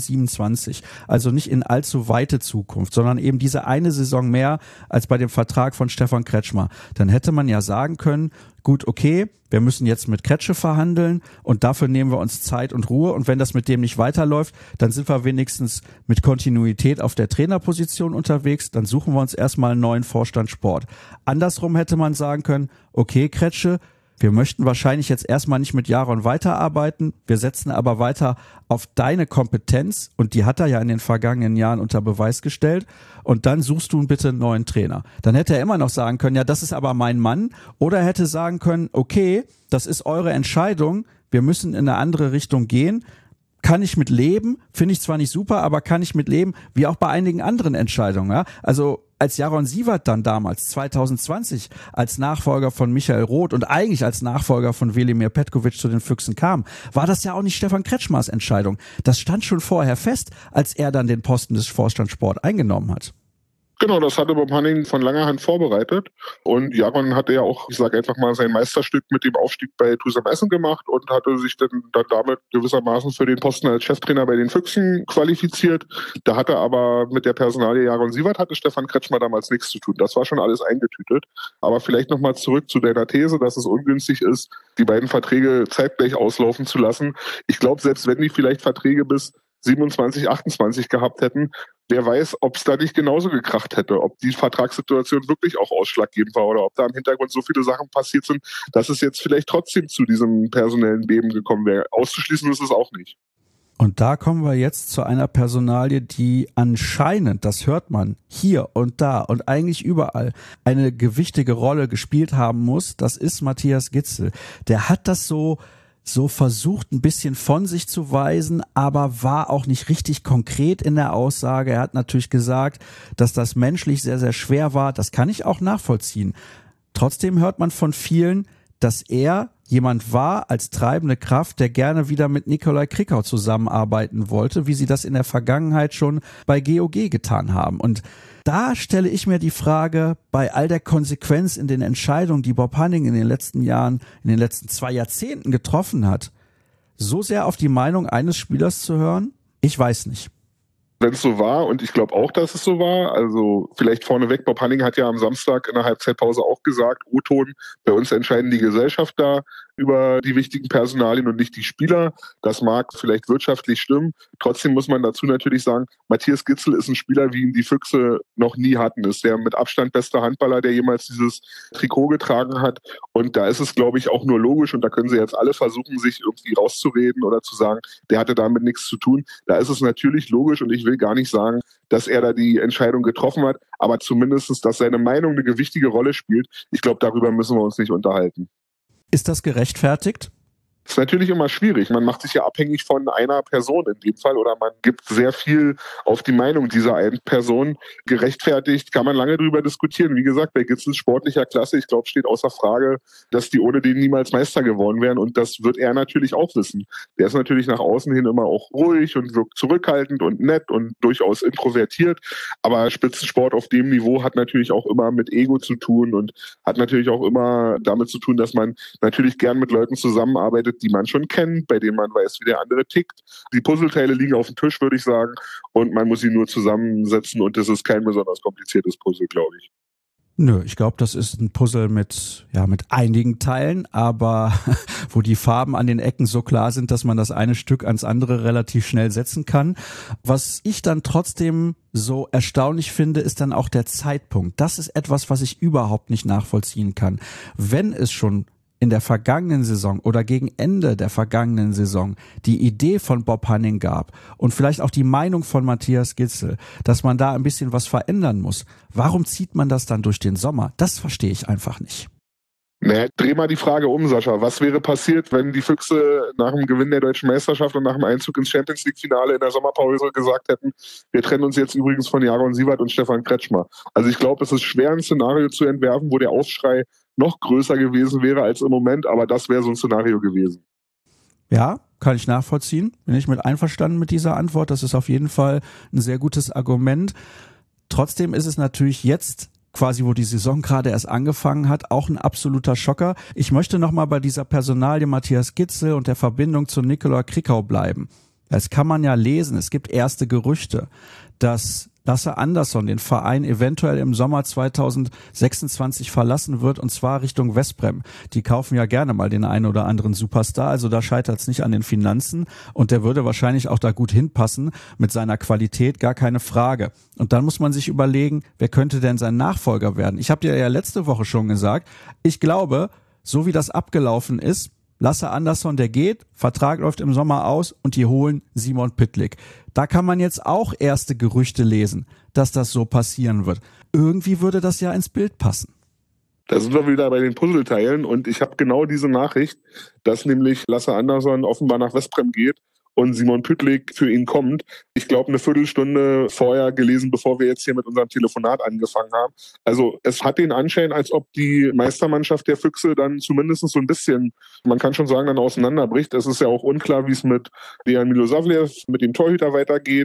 2027, also nicht in allzu weite Zukunft, sondern eben diese eine Saison mehr als bei dem Vertrag von Stefan Kretschmer, dann hätte man ja sagen können, gut, okay, wir müssen jetzt mit Kretsche verhandeln und dafür nehmen wir uns Zeit und Ruhe und wenn das mit dem nicht weiterläuft, dann sind wir wenigstens mit Kontinuität auf der Trainerposition unterwegs, dann suchen wir uns erstmal einen neuen Vorstand Sport. Andersrum hätte man sagen können, okay, Kretsche, wir möchten wahrscheinlich jetzt erstmal nicht mit Jaron weiterarbeiten, wir setzen aber weiter auf deine Kompetenz und die hat er ja in den vergangenen Jahren unter Beweis gestellt und dann suchst du bitte einen neuen Trainer. Dann hätte er immer noch sagen können, ja, das ist aber mein Mann, oder er hätte sagen können, okay, das ist eure Entscheidung, wir müssen in eine andere Richtung gehen. Kann ich mit leben, finde ich zwar nicht super, aber kann ich mit leben, wie auch bei einigen anderen Entscheidungen. Ja? Also als Jaron Siewert dann damals, 2020, als Nachfolger von Michael Roth und eigentlich als Nachfolger von Velimir Petkovic zu den Füchsen kam, war das ja auch nicht Stefan Kretschmers Entscheidung. Das stand schon vorher fest, als er dann den Posten des Vorstands Sport eingenommen hat. Genau, das hatte Bob Hanning von langer Hand vorbereitet. Und Jaron hatte ja auch, ich sage einfach mal, sein Meisterstück mit dem Aufstieg bei Tusem Essen gemacht und hatte sich dann damit gewissermaßen für den Posten als Cheftrainer bei den Füchsen qualifiziert. Da hatte aber mit der Personalie Jaron Siewert hatte Stefan Kretschmer damals nichts zu tun. Das war schon alles eingetütet. Aber vielleicht nochmal zurück zu deiner These, dass es ungünstig ist, die beiden Verträge zeitgleich auslaufen zu lassen. Ich glaube, selbst wenn die vielleicht Verträge bis 27, 28 gehabt hätten, wer weiß, ob es da nicht genauso gekracht hätte, ob die Vertragssituation wirklich auch ausschlaggebend war oder ob da im Hintergrund so viele Sachen passiert sind, dass es jetzt vielleicht trotzdem zu diesem personellen Beben gekommen wäre. Auszuschließen ist es auch nicht. Und da kommen wir jetzt zu einer Personalie, die anscheinend, das hört man hier und da und eigentlich überall, eine gewichtige Rolle gespielt haben muss. Das ist Matthias Gidsel. Der hat das so versucht, ein bisschen von sich zu weisen, aber war auch nicht richtig konkret in der Aussage. Er hat natürlich gesagt, dass das menschlich sehr, sehr schwer war. Das kann ich auch nachvollziehen. Trotzdem hört man von vielen, dass er jemand war als treibende Kraft, der gerne wieder mit Nikolai Krickau zusammenarbeiten wollte, wie sie das in der Vergangenheit schon bei GOG getan haben. Und da stelle ich mir die Frage, bei all der Konsequenz in den Entscheidungen, die Bob Hanning in den letzten Jahren, in den letzten 2 Jahrzehnten getroffen hat, so sehr auf die Meinung eines Spielers zu hören? Ich weiß nicht. Wenn es so war, und ich glaube auch, dass es so war, also vielleicht vorneweg, Bob Hanning hat ja am Samstag in der Halbzeitpause auch gesagt, O-Ton, bei uns entscheiden die Gesellschafter über die wichtigen Personalien und nicht die Spieler. Das mag vielleicht wirtschaftlich stimmen. Trotzdem muss man dazu natürlich sagen, Matthias Gidsel ist ein Spieler, wie ihn die Füchse noch nie hatten. Ist der mit Abstand beste Handballer, der jemals dieses Trikot getragen hat. Und da ist es, glaube ich, auch nur logisch, und da können sie jetzt alle versuchen, sich irgendwie rauszureden oder zu sagen, der hatte damit nichts zu tun. Da ist es natürlich logisch, und ich will gar nicht sagen, dass er da die Entscheidung getroffen hat, aber zumindestens, dass seine Meinung eine gewichtige Rolle spielt. Ich glaube, darüber müssen wir uns nicht unterhalten. Ist das gerechtfertigt? Das ist natürlich immer schwierig. Man macht sich ja abhängig von einer Person in dem Fall, oder man gibt sehr viel auf die Meinung dieser einen Person. Gerechtfertigt kann man lange drüber diskutieren. Wie gesagt, bei Gidsels sportlicher Klasse, ich glaube, steht außer Frage, dass die ohne den niemals Meister geworden wären, und das wird er natürlich auch wissen. Der ist natürlich nach außen hin immer auch ruhig und wirkt zurückhaltend und nett und durchaus introvertiert, aber Spitzensport auf dem Niveau hat natürlich auch immer mit Ego zu tun und hat natürlich auch immer damit zu tun, dass man natürlich gern mit Leuten zusammenarbeitet, die man schon kennt, bei denen man weiß, wie der andere tickt. Die Puzzleteile liegen auf dem Tisch, würde ich sagen, und man muss sie nur zusammensetzen, und das ist kein besonders kompliziertes Puzzle, glaube ich. Nö, ich glaube, das ist ein Puzzle mit einigen Teilen, aber wo die Farben an den Ecken so klar sind, dass man das eine Stück ans andere relativ schnell setzen kann. Was ich dann trotzdem so erstaunlich finde, ist dann auch der Zeitpunkt. Das ist etwas, was ich überhaupt nicht nachvollziehen kann. Wenn es schon in der vergangenen Saison oder gegen Ende der vergangenen Saison die Idee von Bob Hanning gab und vielleicht auch die Meinung von Matthias Gidsel, dass man da ein bisschen was verändern muss, warum zieht man das dann durch den Sommer? Das verstehe ich einfach nicht. Naja, dreh mal die Frage um, Sascha. Was wäre passiert, wenn die Füchse nach dem Gewinn der Deutschen Meisterschaft und nach dem Einzug ins Champions-League-Finale in der Sommerpause gesagt hätten, wir trennen uns jetzt übrigens von Jaron Siewert und Stefan Kretschmer? Also ich glaube, es ist schwer, ein Szenario zu entwerfen, wo der Aufschrei noch größer gewesen wäre als im Moment, aber das wäre so ein Szenario gewesen. Ja, kann ich nachvollziehen. Bin ich mit einverstanden mit dieser Antwort. Das ist auf jeden Fall ein sehr gutes Argument. Trotzdem ist es natürlich jetzt, quasi wo die Saison gerade erst angefangen hat, auch ein absoluter Schocker. Ich möchte nochmal bei dieser Personalie Matthias Gidsel und der Verbindung zu Nikolai Krickau bleiben. Das kann man ja lesen. Es gibt erste Gerüchte, dass Lasse Andersson den Verein eventuell im Sommer 2026 verlassen wird, und zwar Richtung Westbrem. Die kaufen ja gerne mal den einen oder anderen Superstar, also da scheitert es nicht an den Finanzen, und der würde wahrscheinlich auch da gut hinpassen mit seiner Qualität, gar keine Frage. Und dann muss man sich überlegen, wer könnte denn sein Nachfolger werden? Ich habe dir ja letzte Woche schon gesagt, ich glaube, so wie das abgelaufen ist, Lasse Andersson, der geht, Vertrag läuft im Sommer aus und die holen Simon Pytlik. Da kann man jetzt auch erste Gerüchte lesen, dass das so passieren wird. Irgendwie würde das ja ins Bild passen. Da sind wir wieder bei den Puzzleteilen, und ich habe genau diese Nachricht, dass nämlich Lasse Andersson offenbar nach Westbrem geht und Simon Pytlik für ihn kommt. Ich glaube, eine Viertelstunde vorher gelesen, bevor wir jetzt hier mit unserem Telefonat angefangen haben. Also es hat den Anschein, als ob die Meistermannschaft der Füchse dann zumindest so ein bisschen, man kann schon sagen, dann auseinanderbricht. Es ist ja auch unklar, wie es mit Dejan Milosavljev, mit dem Torhüter weitergeht.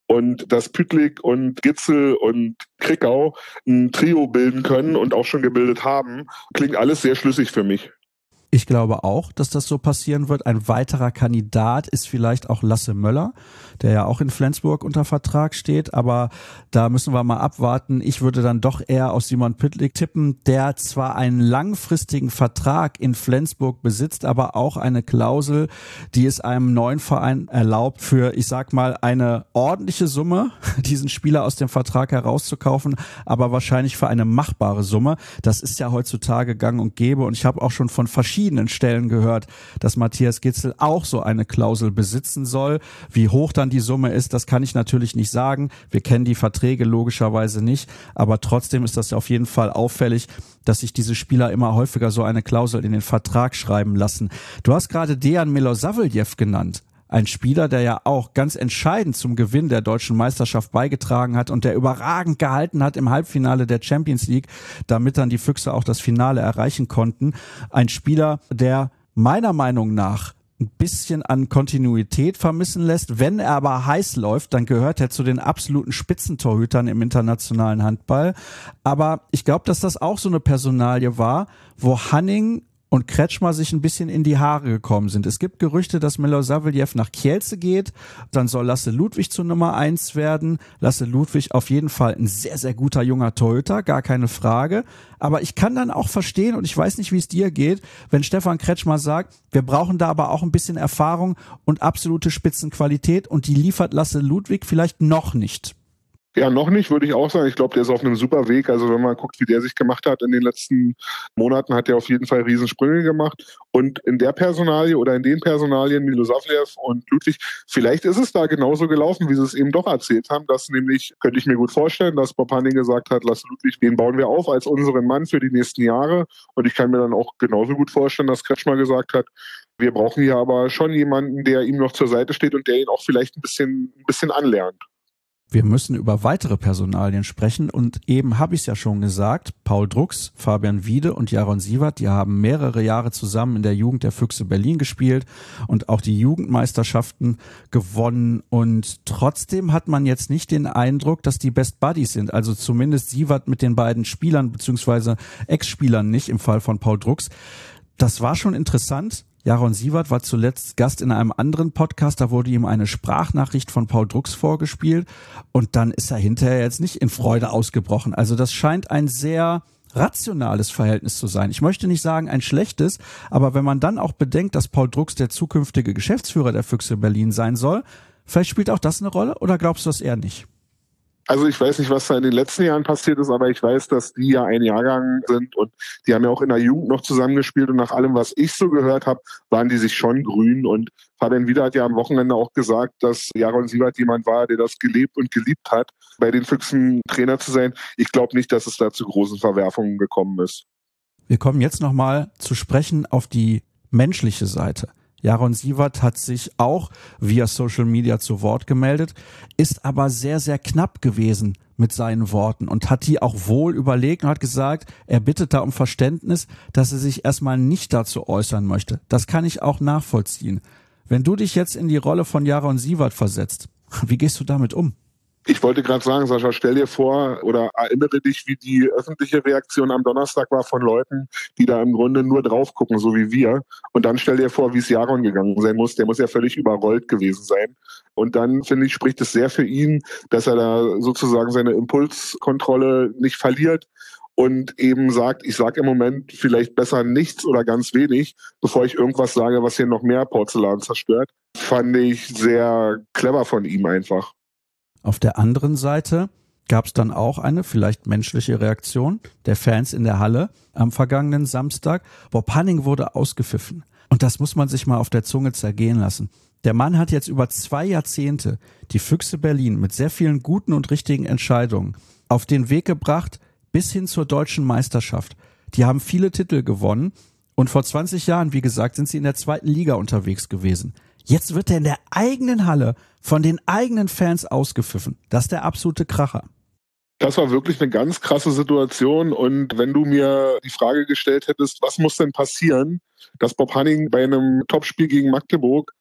und dass Püttlik und Gitzel und Krickau ein Trio bilden können und auch schon gebildet haben, klingt alles sehr schlüssig für mich. Ich glaube auch, dass das so passieren wird. Ein weiterer Kandidat ist vielleicht auch Lasse Möller, der ja auch in Flensburg unter Vertrag steht. Aber da müssen wir mal abwarten. Ich würde dann doch eher auf Simon Püttlik tippen, der zwar einen langfristigen Vertrag in Flensburg besitzt, aber auch eine Klausel, die es einem neuen Verein erlaubt, für, ich sag mal, eine ordentliche Summe diesen Spieler aus dem Vertrag herauszukaufen, aber wahrscheinlich für eine machbare Summe. Das ist ja heutzutage gang und gäbe. Und ich habe auch schon von verschiedenen Stellen gehört, dass Matthias Gitzel auch so eine Klausel besitzen soll. Wie hoch dann die Summe ist, das kann ich natürlich nicht sagen. Wir kennen die Verträge logischerweise nicht, aber trotzdem ist das auf jeden Fall auffällig, dass sich diese Spieler immer häufiger so eine Klausel in den Vertrag schreiben lassen. Du hast gerade Dejan Milosavljev genannt. Ein Spieler, der ja auch ganz entscheidend zum Gewinn der deutschen Meisterschaft beigetragen hat und der überragend gehalten hat im Halbfinale der Champions League, damit dann die Füchse auch das Finale erreichen konnten. Ein Spieler, der meiner Meinung nach ein bisschen an Kontinuität vermissen lässt. Wenn er aber heiß läuft, dann gehört er zu den absoluten Spitzentorhütern im internationalen Handball. Aber ich glaube, dass das auch so eine Personalie war, wo Hanning und Kretschmer sich ein bisschen in die Haare gekommen sind. Es gibt Gerüchte, dass Milosavljev nach Kielce geht. Dann soll Lasse Ludwig zur Nummer 1 werden. Lasse Ludwig auf jeden Fall ein sehr, sehr guter junger Torhüter, gar keine Frage. Aber ich kann dann auch verstehen, und ich weiß nicht, wie es dir geht, wenn Stefan Kretschmer sagt, wir brauchen da aber auch ein bisschen Erfahrung und absolute Spitzenqualität, und die liefert Lasse Ludwig vielleicht noch nicht. Ja, noch nicht, würde ich auch sagen. Ich glaube, der ist auf einem super Weg. Also wenn man guckt, wie der sich gemacht hat in den letzten Monaten, hat er auf jeden Fall Riesensprünge gemacht. Und in der Personalie oder in den Personalien Milosavljev und Ludwig, vielleicht ist es da genauso gelaufen, wie sie es eben doch erzählt haben. Das nämlich, könnte ich mir gut vorstellen, dass Bob Hanning gesagt hat, lass Ludwig, den bauen wir auf als unseren Mann für die nächsten Jahre. Und ich kann mir dann auch genauso gut vorstellen, dass Kretschmer gesagt hat, wir brauchen hier aber schon jemanden, der ihm noch zur Seite steht und der ihn auch vielleicht ein bisschen anlernt. Wir müssen über weitere Personalien sprechen, und eben habe ich es ja schon gesagt, Paul Drucks, Fabian Wiede und Jaron Siewert, die haben mehrere Jahre zusammen in der Jugend der Füchse Berlin gespielt und auch die Jugendmeisterschaften gewonnen, und trotzdem hat man jetzt nicht den Eindruck, dass die Best Buddies sind, also zumindest Siewert mit den beiden Spielern bzw. Ex-Spielern nicht, im Fall von Paul Drucks. Das war schon interessant. Jaron Siewert war zuletzt Gast in einem anderen Podcast, da wurde ihm eine Sprachnachricht von Paul Drucks vorgespielt, und dann ist er hinterher jetzt nicht in Freude ausgebrochen. Also das scheint ein sehr rationales Verhältnis zu sein. Ich möchte nicht sagen ein schlechtes, aber wenn man dann auch bedenkt, dass Paul Drucks der zukünftige Geschäftsführer der Füchse Berlin sein soll, vielleicht spielt auch das eine Rolle, oder glaubst du das eher nicht? Also ich weiß nicht, was da in den letzten Jahren passiert ist, aber ich weiß, dass die ja ein Jahrgang sind und die haben ja auch in der Jugend noch zusammengespielt, und nach allem, was ich so gehört habe, waren die sich schon grün. Und Fabian Wiede hat ja am Wochenende auch gesagt, dass Jaron Siewert jemand war, der das gelebt und geliebt hat, bei den Füchsen Trainer zu sein. Ich glaube nicht, dass es da zu großen Verwerfungen gekommen ist. Wir kommen jetzt nochmal zu sprechen auf die menschliche Seite. Jaron Siewert hat sich auch via Social Media zu Wort gemeldet, ist aber sehr, sehr knapp gewesen mit seinen Worten und hat die auch wohl überlegt und hat gesagt, er bittet da um Verständnis, dass er sich erstmal nicht dazu äußern möchte. Das kann ich auch nachvollziehen. Wenn du dich jetzt in die Rolle von Jaron Siewert versetzt, wie gehst du damit um? Ich wollte gerade sagen, Sascha, stell dir vor oder erinnere dich, wie die öffentliche Reaktion am Donnerstag war von Leuten, die da im Grunde nur drauf gucken, so wie wir. Und dann stell dir vor, wie es Jaron gegangen sein muss. Der muss ja völlig überrollt gewesen sein. Und dann, finde ich, spricht es sehr für ihn, dass er da sozusagen seine Impulskontrolle nicht verliert und eben sagt, ich sage im Moment vielleicht besser nichts oder ganz wenig, bevor ich irgendwas sage, was hier noch mehr Porzellan zerstört. Fand ich sehr clever von ihm einfach. Auf der anderen Seite gab es dann auch eine vielleicht menschliche Reaktion der Fans in der Halle am vergangenen Samstag. Bob Hanning wurde ausgepfiffen. Und das muss man sich mal auf der Zunge zergehen lassen. Der Mann hat jetzt über 2 Jahrzehnte die Füchse Berlin mit sehr vielen guten und richtigen Entscheidungen auf den Weg gebracht bis hin zur deutschen Meisterschaft. Die haben viele Titel gewonnen, und vor 20 Jahren, wie gesagt, sind sie in der 2. Liga unterwegs gewesen. Jetzt wird er in der eigenen Halle von den eigenen Fans ausgepfiffen. Das ist der absolute Kracher. Das war wirklich eine ganz krasse Situation. Und wenn du mir die Frage gestellt hättest, was muss denn passieren, dass Bob Hanning bei einem Topspiel gegen Magdeburg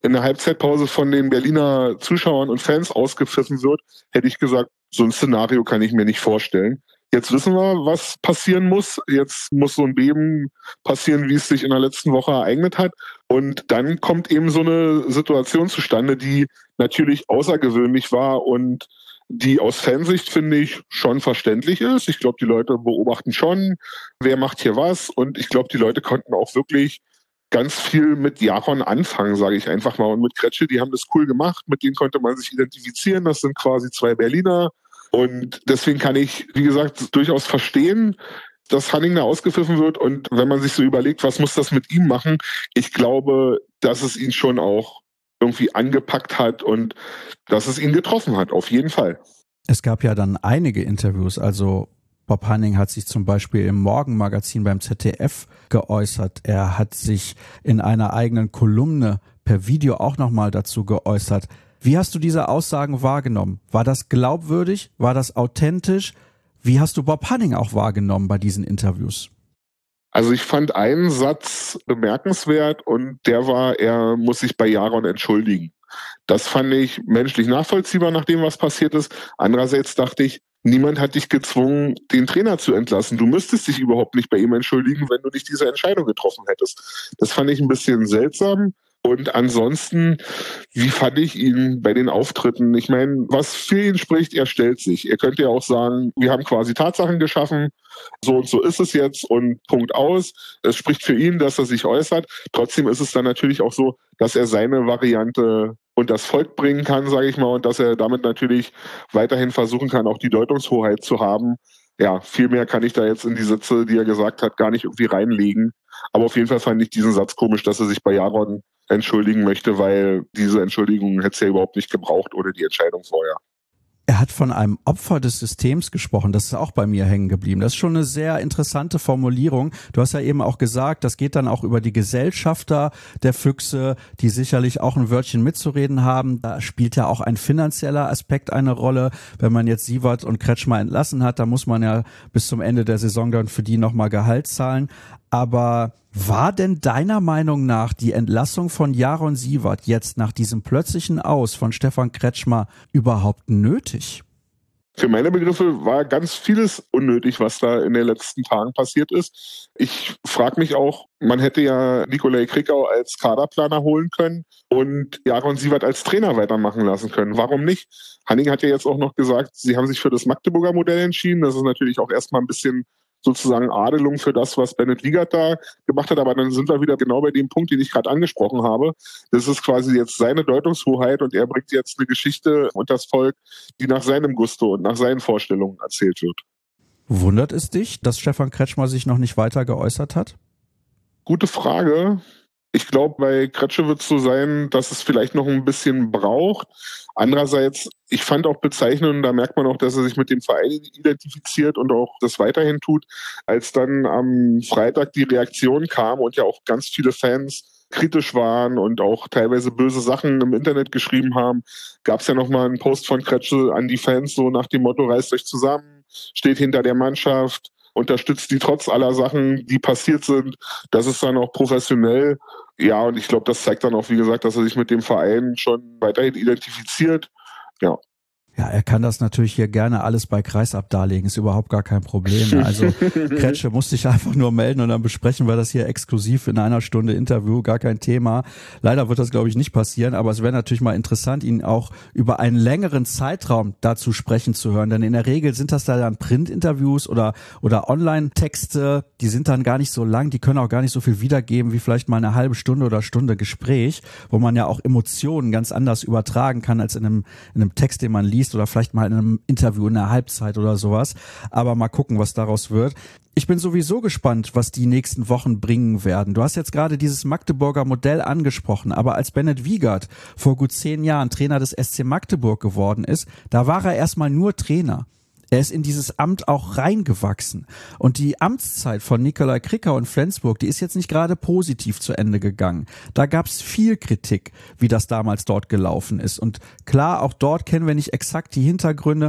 in der Halbzeitpause von den Berliner Zuschauern und Fans ausgepfiffen wird, hätte ich gesagt, so ein Szenario kann ich mir nicht vorstellen. Jetzt wissen wir, was passieren muss. Jetzt muss so ein Beben passieren, wie es sich in der letzten Woche ereignet hat. Und dann kommt eben so eine Situation zustande, die natürlich außergewöhnlich war und die aus Fansicht, finde ich, schon verständlich ist. Ich glaube, die Leute beobachten schon, wer macht hier was. Und ich glaube, die Leute konnten auch wirklich ganz viel mit Jaron anfangen, sage ich einfach mal. Und mit Kretsche, die haben das cool gemacht. Mit denen konnte man sich identifizieren. Das sind quasi 2 Berliner. Und deswegen kann ich, wie gesagt, durchaus verstehen, dass Hanning da ausgepfiffen wird. Und wenn man sich so überlegt, was muss das mit ihm machen, ich glaube, dass es ihn schon auch irgendwie angepackt hat und dass es ihn getroffen hat, auf jeden Fall. Es gab ja dann einige Interviews, also Bob Hanning hat sich zum Beispiel im Morgenmagazin beim ZDF geäußert. Er hat sich in einer eigenen Kolumne per Video auch nochmal dazu geäußert. Wie hast du diese Aussagen wahrgenommen? War das glaubwürdig? War das authentisch? Wie hast du Bob Hanning auch wahrgenommen bei diesen Interviews? Also ich fand einen Satz bemerkenswert und der war, er muss sich bei Jaron entschuldigen. Das fand ich menschlich nachvollziehbar, nachdem was passiert ist. Andererseits dachte ich, niemand hat dich gezwungen, den Trainer zu entlassen. Du müsstest dich überhaupt nicht bei ihm entschuldigen, wenn du nicht diese Entscheidung getroffen hättest. Das fand ich ein bisschen seltsam. Und ansonsten, wie fand ich ihn bei den Auftritten? Ich meine, was für ihn spricht, er stellt sich. Er könnte ja auch sagen, wir haben quasi Tatsachen geschaffen, so und so ist es jetzt und Punkt aus. Es spricht für ihn, dass er sich äußert. Trotzdem ist es dann natürlich auch so, dass er seine Variante und das Volk bringen kann, sage ich mal, und dass er damit natürlich weiterhin versuchen kann, auch die Deutungshoheit zu haben. Ja, viel mehr kann ich da jetzt in die Sätze, die er gesagt hat, gar nicht irgendwie reinlegen. Aber auf jeden Fall fand ich diesen Satz komisch, dass er sich bei Jaron entschuldigen möchte, weil diese Entschuldigung hätte es ja überhaupt nicht gebraucht oder die Entscheidung vorher. Er hat von einem Opfer des Systems gesprochen, das ist auch bei mir hängen geblieben. Das ist schon eine sehr interessante Formulierung. Du hast ja eben auch gesagt, das geht dann auch über die Gesellschafter der Füchse, die sicherlich auch ein Wörtchen mitzureden haben. Da spielt ja auch ein finanzieller Aspekt eine Rolle. Wenn man jetzt Siewert und Kretschmer entlassen hat, da muss man ja bis zum Ende der Saison dann für die nochmal Gehalt zahlen. Aber war denn deiner Meinung nach die Entlassung von Jaron Siewert jetzt nach diesem plötzlichen Aus von Stefan Kretschmer überhaupt nötig? Für meine Begriffe war ganz vieles unnötig, was da in den letzten Tagen passiert ist. Ich frage mich auch, man hätte ja Nikolai Krickau als Kaderplaner holen können und Jaron Siewert als Trainer weitermachen lassen können. Warum nicht? Hanning hat ja jetzt auch noch gesagt, sie haben sich für das Magdeburger Modell entschieden. Das ist natürlich auch erstmal ein bisschen sozusagen Adelung für das, was Bennett Wiegert da gemacht hat. Aber dann sind wir wieder genau bei dem Punkt, den ich gerade angesprochen habe. Das ist quasi jetzt seine Deutungshoheit und er bringt jetzt eine Geschichte unter das Volk, die nach seinem Gusto und nach seinen Vorstellungen erzählt wird. Wundert es dich, dass Stefan Kretschmer sich noch nicht weiter geäußert hat? Gute Frage. Ich glaube, bei Kretsche wird es so sein, dass es vielleicht noch ein bisschen braucht. Andererseits, ich fand auch bezeichnend, da merkt man auch, dass er sich mit dem Verein identifiziert und auch das weiterhin tut, als dann am Freitag die Reaktion kam und ja auch ganz viele Fans kritisch waren und auch teilweise böse Sachen im Internet geschrieben haben, gab es ja nochmal einen Post von Kretsche an die Fans, so nach dem Motto, reißt euch zusammen, steht hinter der Mannschaft, unterstützt die trotz aller Sachen, die passiert sind. Das ist dann auch professionell. Ja, und ich glaube, das zeigt dann auch, wie gesagt, dass er sich mit dem Verein schon weiterhin identifiziert. Ja. Ja, er kann das natürlich hier gerne alles bei Kreisab darlegen, ist überhaupt gar kein Problem. Also Kretsche muss sich einfach nur melden und dann besprechen wir das hier exklusiv in einer Stunde Interview, gar kein Thema. Leider wird das, glaube ich, nicht passieren, aber es wäre natürlich mal interessant, ihn auch über einen längeren Zeitraum dazu sprechen zu hören, denn in der Regel sind das da dann Print-Interviews oder Online-Texte, die sind dann gar nicht so lang, die können auch gar nicht so viel wiedergeben wie vielleicht mal eine halbe Stunde oder Stunde Gespräch, wo man ja auch Emotionen ganz anders übertragen kann als in einem Text, den man liest oder vielleicht mal in einem Interview in der Halbzeit oder sowas. Aber mal gucken, was daraus wird. Ich bin sowieso gespannt, was die nächsten Wochen bringen werden. Du hast jetzt gerade dieses Magdeburger Modell angesprochen, aber als Bennett Wiegert vor gut 10 Jahren Trainer des SC Magdeburg geworden ist, da war er erstmal nur Trainer. Er ist in dieses Amt auch reingewachsen. Und die Amtszeit von Nikolai Krickau in Flensburg, die ist jetzt nicht gerade positiv zu Ende gegangen. Da gab es viel Kritik, wie das damals dort gelaufen ist. Und klar, auch dort kennen wir nicht exakt die Hintergründe.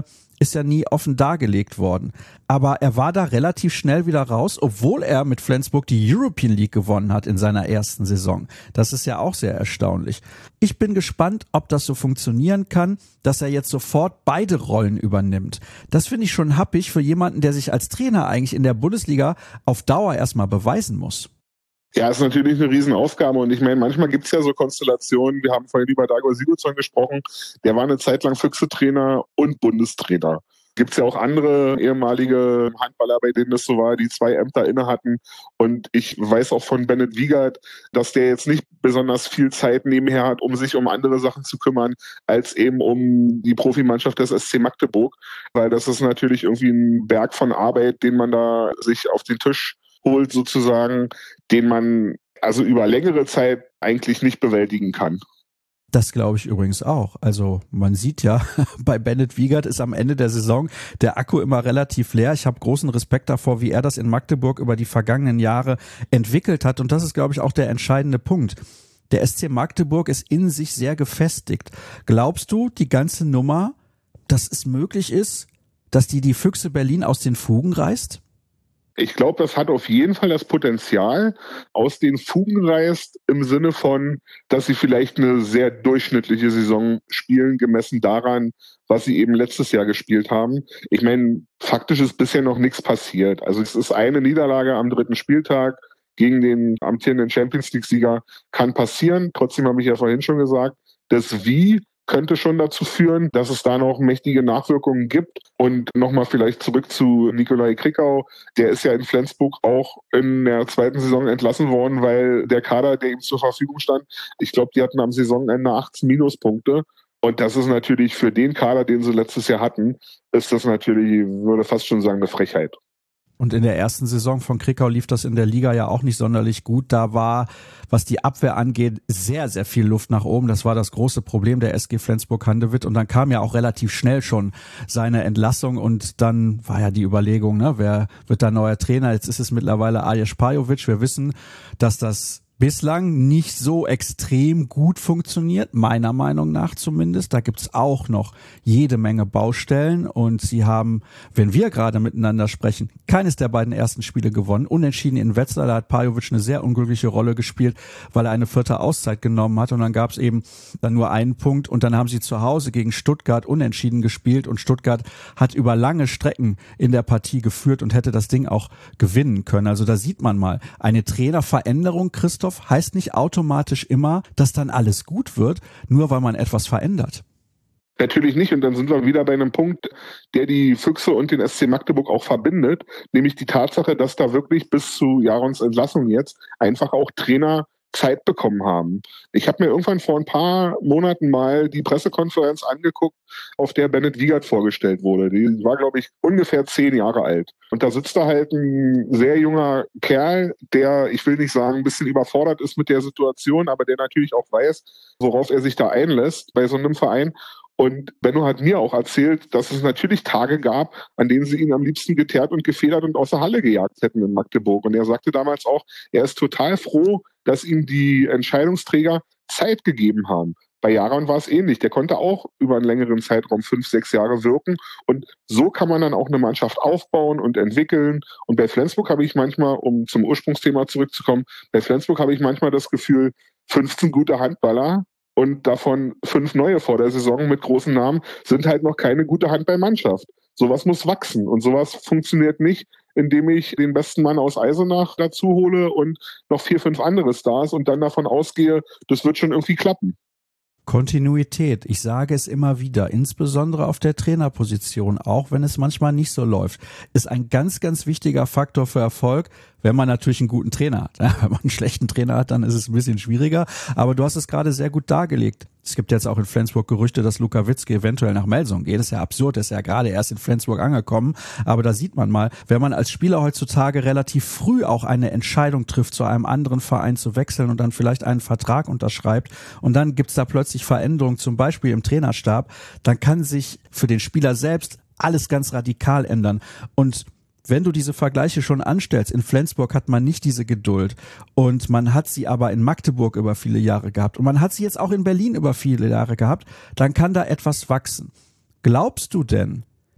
ist ja nie offen dargelegt worden. Aber er war da relativ schnell wieder raus, obwohl er mit Flensburg die European League gewonnen hat in seiner ersten Saison. Das ist ja auch sehr erstaunlich. Ich bin gespannt, ob das so funktionieren kann, dass er jetzt sofort beide Rollen übernimmt. Das finde ich schon happig für jemanden, der sich als Trainer eigentlich in der Bundesliga auf Dauer erstmal beweisen muss. Ja, ist natürlich eine Riesenaufgabe und ich meine, manchmal gibt's ja so Konstellationen, wir haben vorhin über Dago Sigurdsson gesprochen, der war eine Zeit lang Füchse-Trainer und Bundestrainer. Gibt's ja auch andere ehemalige Handballer, bei denen das so war, die 2 Ämter inne hatten. Und ich weiß auch von Bennett Wiegert, dass der jetzt nicht besonders viel Zeit nebenher hat, um sich um andere Sachen zu kümmern, als eben um die Profimannschaft des SC Magdeburg. Weil das ist natürlich irgendwie ein Berg von Arbeit, den man da sich auf den Tisch holt sozusagen, den man also über längere Zeit eigentlich nicht bewältigen kann. Das glaube ich übrigens auch. Also man sieht ja, bei Bennett Wiegert ist am Ende der Saison der Akku immer relativ leer. Ich habe großen Respekt davor, wie er das in Magdeburg über die vergangenen Jahre entwickelt hat. Und das ist, glaube ich, auch der entscheidende Punkt. Der SC Magdeburg ist in sich sehr gefestigt. Glaubst du, die ganze Nummer, dass es möglich ist, dass die Füchse Berlin aus den Fugen reißt? Ich glaube, das hat auf jeden Fall das Potenzial, aus den Fugen reißt, im Sinne von, dass sie vielleicht eine sehr durchschnittliche Saison spielen, gemessen daran, was sie eben letztes Jahr gespielt haben. Ich meine, faktisch ist bisher noch nichts passiert. Also es ist eine Niederlage am 3. Spieltag gegen den amtierenden Champions-League-Sieger, kann passieren. Trotzdem habe ich ja vorhin schon gesagt, das Wie könnte schon dazu führen, dass es da noch mächtige Nachwirkungen gibt. Und nochmal vielleicht zurück zu Nikolai Krickau. Der ist ja in Flensburg auch in der 2. Saison entlassen worden, weil der Kader, der ihm zur Verfügung stand, ich glaube, die hatten am Saisonende 18 Minuspunkte. Und das ist natürlich für den Kader, den sie letztes Jahr hatten, ist das natürlich, würde fast schon sagen, eine Frechheit. Und in der ersten Saison von Krickau lief das in der Liga ja auch nicht sonderlich gut. Da war, was die Abwehr angeht, sehr, sehr viel Luft nach oben. Das war das große Problem der SG Flensburg-Handewitt. Und dann kam ja auch relativ schnell schon seine Entlassung. Und dann war ja die Überlegung, ne, wer wird da neuer Trainer? Jetzt ist es mittlerweile Aleš Pajovic. Wir wissen, dass das bislang nicht so extrem gut funktioniert, meiner Meinung nach zumindest. Da gibt's auch noch jede Menge Baustellen und sie haben, wenn wir gerade miteinander sprechen, keines der beiden ersten Spiele gewonnen. Unentschieden in Wetzlar, da hat Pajovic eine sehr unglückliche Rolle gespielt, weil er eine 4. Auszeit genommen hat und dann gab's eben dann nur einen Punkt und dann haben sie zu Hause gegen Stuttgart unentschieden gespielt und Stuttgart hat über lange Strecken in der Partie geführt und hätte das Ding auch gewinnen können. Also da sieht man mal, eine Trainerveränderung, Christoph, heißt nicht automatisch immer, dass dann alles gut wird, nur weil man etwas verändert. Natürlich nicht. Und dann sind wir wieder bei einem Punkt, der die Füchse und den SC Magdeburg auch verbindet, nämlich die Tatsache, dass da wirklich bis zu Jarons Entlassung jetzt einfach auch Trainer Zeit bekommen haben. Ich habe mir irgendwann vor ein paar Monaten mal die Pressekonferenz angeguckt, auf der Bennett Wiegert vorgestellt wurde. Die war, glaube ich, ungefähr 10 Jahre alt. Und da sitzt da halt ein sehr junger Kerl, der, ich will nicht sagen, ein bisschen überfordert ist mit der Situation, aber der natürlich auch weiß, worauf er sich da einlässt bei so einem Verein. Und Benno hat mir auch erzählt, dass es natürlich Tage gab, an denen sie ihn am liebsten geteert und gefedert und aus der Halle gejagt hätten in Magdeburg. Und er sagte damals auch, er ist total froh, dass ihm die Entscheidungsträger Zeit gegeben haben. Bei Jaron war es ähnlich. Der konnte auch über einen längeren Zeitraum 5, 6 Jahre wirken. Und so kann man dann auch eine Mannschaft aufbauen und entwickeln. Und bei Flensburg habe ich manchmal, um zum Ursprungsthema zurückzukommen, bei Flensburg habe ich manchmal das Gefühl, 15 gute Handballer und davon 5 neue vor der Saison mit großen Namen sind halt noch keine gute Handballmannschaft. Sowas muss wachsen und sowas funktioniert nicht, indem ich den besten Mann aus Eisenach dazu hole und noch 4, 5 andere Stars und dann davon ausgehe, das wird schon irgendwie klappen. Kontinuität, ich sage es immer wieder, insbesondere auf der Trainerposition, auch wenn es manchmal nicht so läuft, ist ein ganz, ganz wichtiger Faktor für Erfolg, wenn man natürlich einen guten Trainer hat. Wenn man einen schlechten Trainer hat, dann ist es ein bisschen schwieriger, aber du hast es gerade sehr gut dargelegt. Es gibt jetzt auch in Flensburg Gerüchte, dass Luka Witzke eventuell nach Melsung geht. Das ist ja absurd, der ist ja gerade erst in Flensburg angekommen. Aber da sieht man mal, wenn man als Spieler heutzutage relativ früh auch eine Entscheidung trifft, zu einem anderen Verein zu wechseln und dann vielleicht einen Vertrag unterschreibt und dann gibt's da plötzlich Veränderungen, zum Beispiel im Trainerstab, dann kann sich für den Spieler selbst alles ganz radikal ändern. Und wenn du diese Vergleiche schon anstellst, in Flensburg hat man nicht diese Geduld und man hat sie aber in Magdeburg über viele Jahre gehabt und man hat sie jetzt auch in Berlin über viele Jahre gehabt, dann kann da etwas wachsen. Glaubst du denn,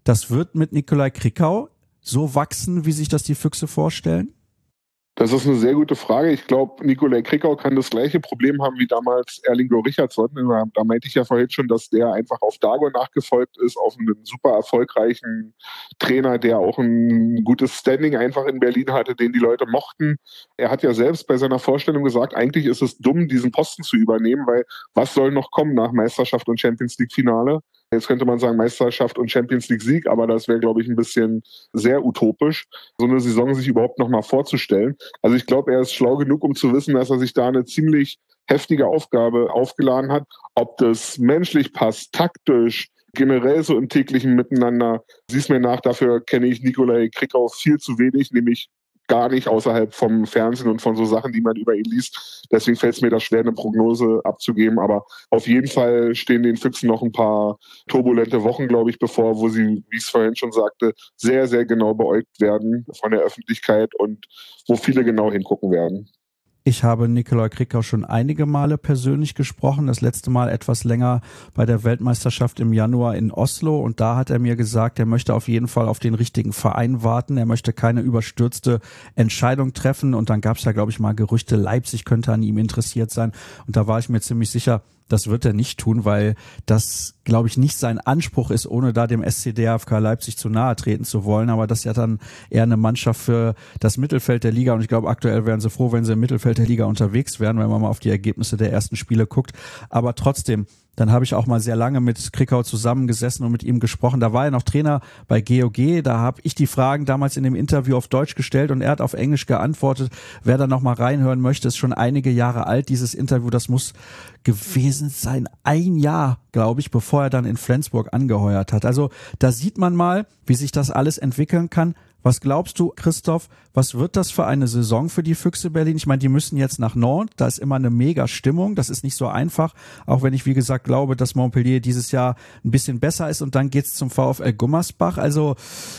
das wird mit Nikolai Krickau so wachsen, wie sich das die Füchse vorstellen? Das ist eine sehr gute Frage. Ich glaube, Nikolai Krickau kann das gleiche Problem haben wie damals Erlingo Richardsson. Da meinte ich ja vorhin schon, dass der einfach auf Dago nachgefolgt ist, auf einen super erfolgreichen Trainer, der auch ein gutes Standing einfach in Berlin hatte, den die Leute mochten. Er hat ja selbst bei seiner Vorstellung gesagt, eigentlich ist es dumm, diesen Posten zu übernehmen, weil was soll noch kommen nach Meisterschaft und Champions League Finale? Jetzt könnte man sagen Meisterschaft und Champions League Sieg, aber das wäre, glaube ich, ein bisschen sehr utopisch, so eine Saison sich überhaupt noch mal vorzustellen. Also ich glaube, er ist schlau genug, um zu wissen, dass er sich da eine ziemlich heftige Aufgabe aufgeladen hat. Ob das menschlich passt, taktisch, generell so im täglichen Miteinander, sieh's mir nach, dafür kenne ich Nikolai Krickau viel zu wenig, nämlich gar nicht außerhalb vom Fernsehen und von so Sachen, die man über ihn liest. Deswegen fällt es mir da schwer, eine Prognose abzugeben. Aber auf jeden Fall stehen den Füchsen noch ein paar turbulente Wochen, glaube ich, bevor, wo sie, wie ich es vorhin schon sagte, sehr, sehr genau beäugt werden von der Öffentlichkeit und wo viele genau hingucken werden. Ich habe Nikolai Krickau schon einige Male persönlich gesprochen, das letzte Mal etwas länger bei der Weltmeisterschaft im Januar in Oslo, und da hat er mir gesagt, er möchte auf jeden Fall auf den richtigen Verein warten, er möchte keine überstürzte Entscheidung treffen, und dann gab es ja, glaube ich, mal Gerüchte, Leipzig könnte an ihm interessiert sein, und da war ich mir ziemlich sicher, das wird er nicht tun, weil das, glaube ich, nicht sein Anspruch ist, ohne da dem SC DFK Leipzig zu nahe treten zu wollen. Aber das ist ja dann eher eine Mannschaft für das Mittelfeld der Liga. Und ich glaube, aktuell wären sie froh, wenn sie im Mittelfeld der Liga unterwegs wären, wenn man mal auf die Ergebnisse der ersten Spiele guckt. Aber trotzdem, dann habe ich auch mal sehr lange mit Krickau zusammengesessen und mit ihm gesprochen. Da war er noch Trainer bei GOG. Da habe ich die Fragen damals in dem Interview auf Deutsch gestellt und er hat auf Englisch geantwortet. Wer da noch mal reinhören möchte, ist schon einige Jahre alt, dieses Interview. Das muss gewesen sein, ein Jahr, glaube ich, bevor er dann in Flensburg angeheuert hat. Also da sieht man mal, wie sich das alles entwickeln kann. Was glaubst du, Christoph, was wird das für eine Saison für die Füchse Berlin? Ich meine, die müssen jetzt nach Nantes, da ist immer eine mega Stimmung, das ist nicht so einfach, auch wenn ich, wie gesagt, glaube, dass Montpellier dieses Jahr ein bisschen besser ist, und dann geht's zum VfL Gummersbach. Also,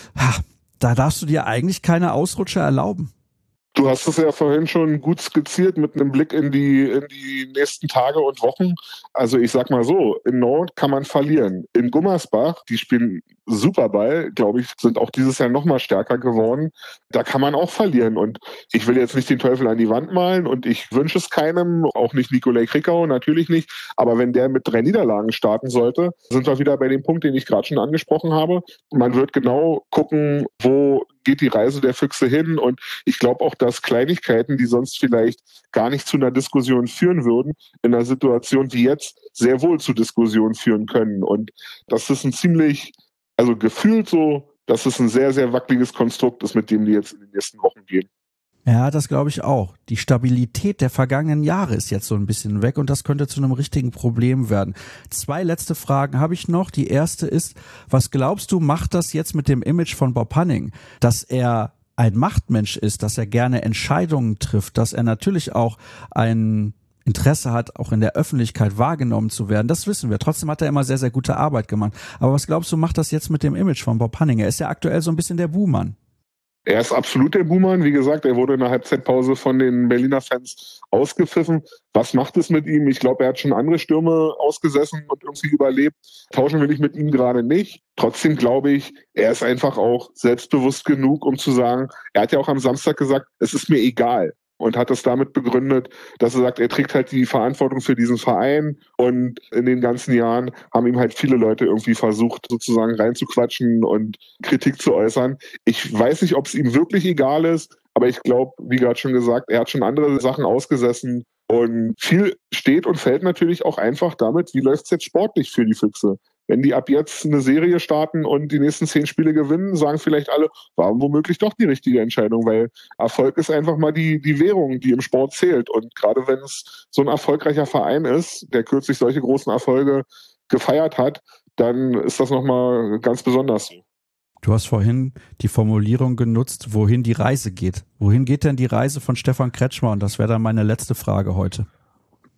da darfst du dir eigentlich keine Ausrutscher erlauben. Du hast es ja vorhin schon gut skizziert mit einem Blick in die nächsten Tage und Wochen. Also ich sag mal so, in Nantes kann man verlieren. In Gummersbach, die spielen super Ball, glaube ich, sind auch dieses Jahr noch mal stärker geworden. Da kann man auch verlieren. Und ich will jetzt nicht den Teufel an die Wand malen und ich wünsche es keinem, auch nicht Nikolai Krickau, natürlich nicht. Aber wenn der mit 3 Niederlagen starten sollte, sind wir wieder bei dem Punkt, den ich gerade schon angesprochen habe. Man wird genau gucken, wo geht die Reise der Füchse hin, und ich glaube auch, dass Kleinigkeiten, die sonst vielleicht gar nicht zu einer Diskussion führen würden, in einer Situation wie jetzt sehr wohl zu Diskussionen führen können. Und das ist ein ziemlich, also gefühlt so, dass es ein sehr, sehr wackeliges Konstrukt ist, mit dem die jetzt in den nächsten Wochen gehen. Ja, das glaube ich auch. Die Stabilität der vergangenen Jahre ist jetzt so ein bisschen weg, und das könnte zu einem richtigen Problem werden. 2 letzte Fragen habe ich noch. Die erste ist, was glaubst du, macht das jetzt mit dem Image von Bob Hanning, dass er ein Machtmensch ist, dass er gerne Entscheidungen trifft, dass er natürlich auch ein Interesse hat, auch in der Öffentlichkeit wahrgenommen zu werden? Das wissen wir. Trotzdem hat er immer sehr, sehr gute Arbeit gemacht. Aber was glaubst du, macht das jetzt mit dem Image von Bob Hanning? Er ist ja aktuell so ein bisschen der Buhmann. Er ist absolut der Buhmann. Wie gesagt, er wurde in der Halbzeitpause von den Berliner Fans ausgepfiffen. Was macht es mit ihm? Ich glaube, er hat schon andere Stürme ausgesessen und irgendwie überlebt. Tauschen will ich mit ihm gerade nicht. Trotzdem glaube ich, er ist einfach auch selbstbewusst genug, um zu sagen, er hat ja auch am Samstag gesagt, es ist mir egal. Und hat das damit begründet, dass er sagt, er trägt halt die Verantwortung für diesen Verein, und in den ganzen Jahren haben ihm halt viele Leute irgendwie versucht, sozusagen reinzuquatschen und Kritik zu äußern. Ich weiß nicht, ob es ihm wirklich egal ist, aber ich glaube, wie gerade schon gesagt, er hat schon andere Sachen ausgesessen, und viel steht und fällt natürlich auch einfach damit, wie läuft es jetzt sportlich für die Füchse. Wenn die ab jetzt eine Serie starten und die nächsten 10 Spiele gewinnen, sagen vielleicht alle, war womöglich doch die richtige Entscheidung, weil Erfolg ist einfach mal die Währung, die im Sport zählt. Und gerade wenn es so ein erfolgreicher Verein ist, der kürzlich solche großen Erfolge gefeiert hat, dann ist das nochmal ganz besonders so. Du hast vorhin die Formulierung genutzt, wohin die Reise geht. Wohin geht denn die Reise von Stefan Kretschmer? Und das wäre dann meine letzte Frage heute.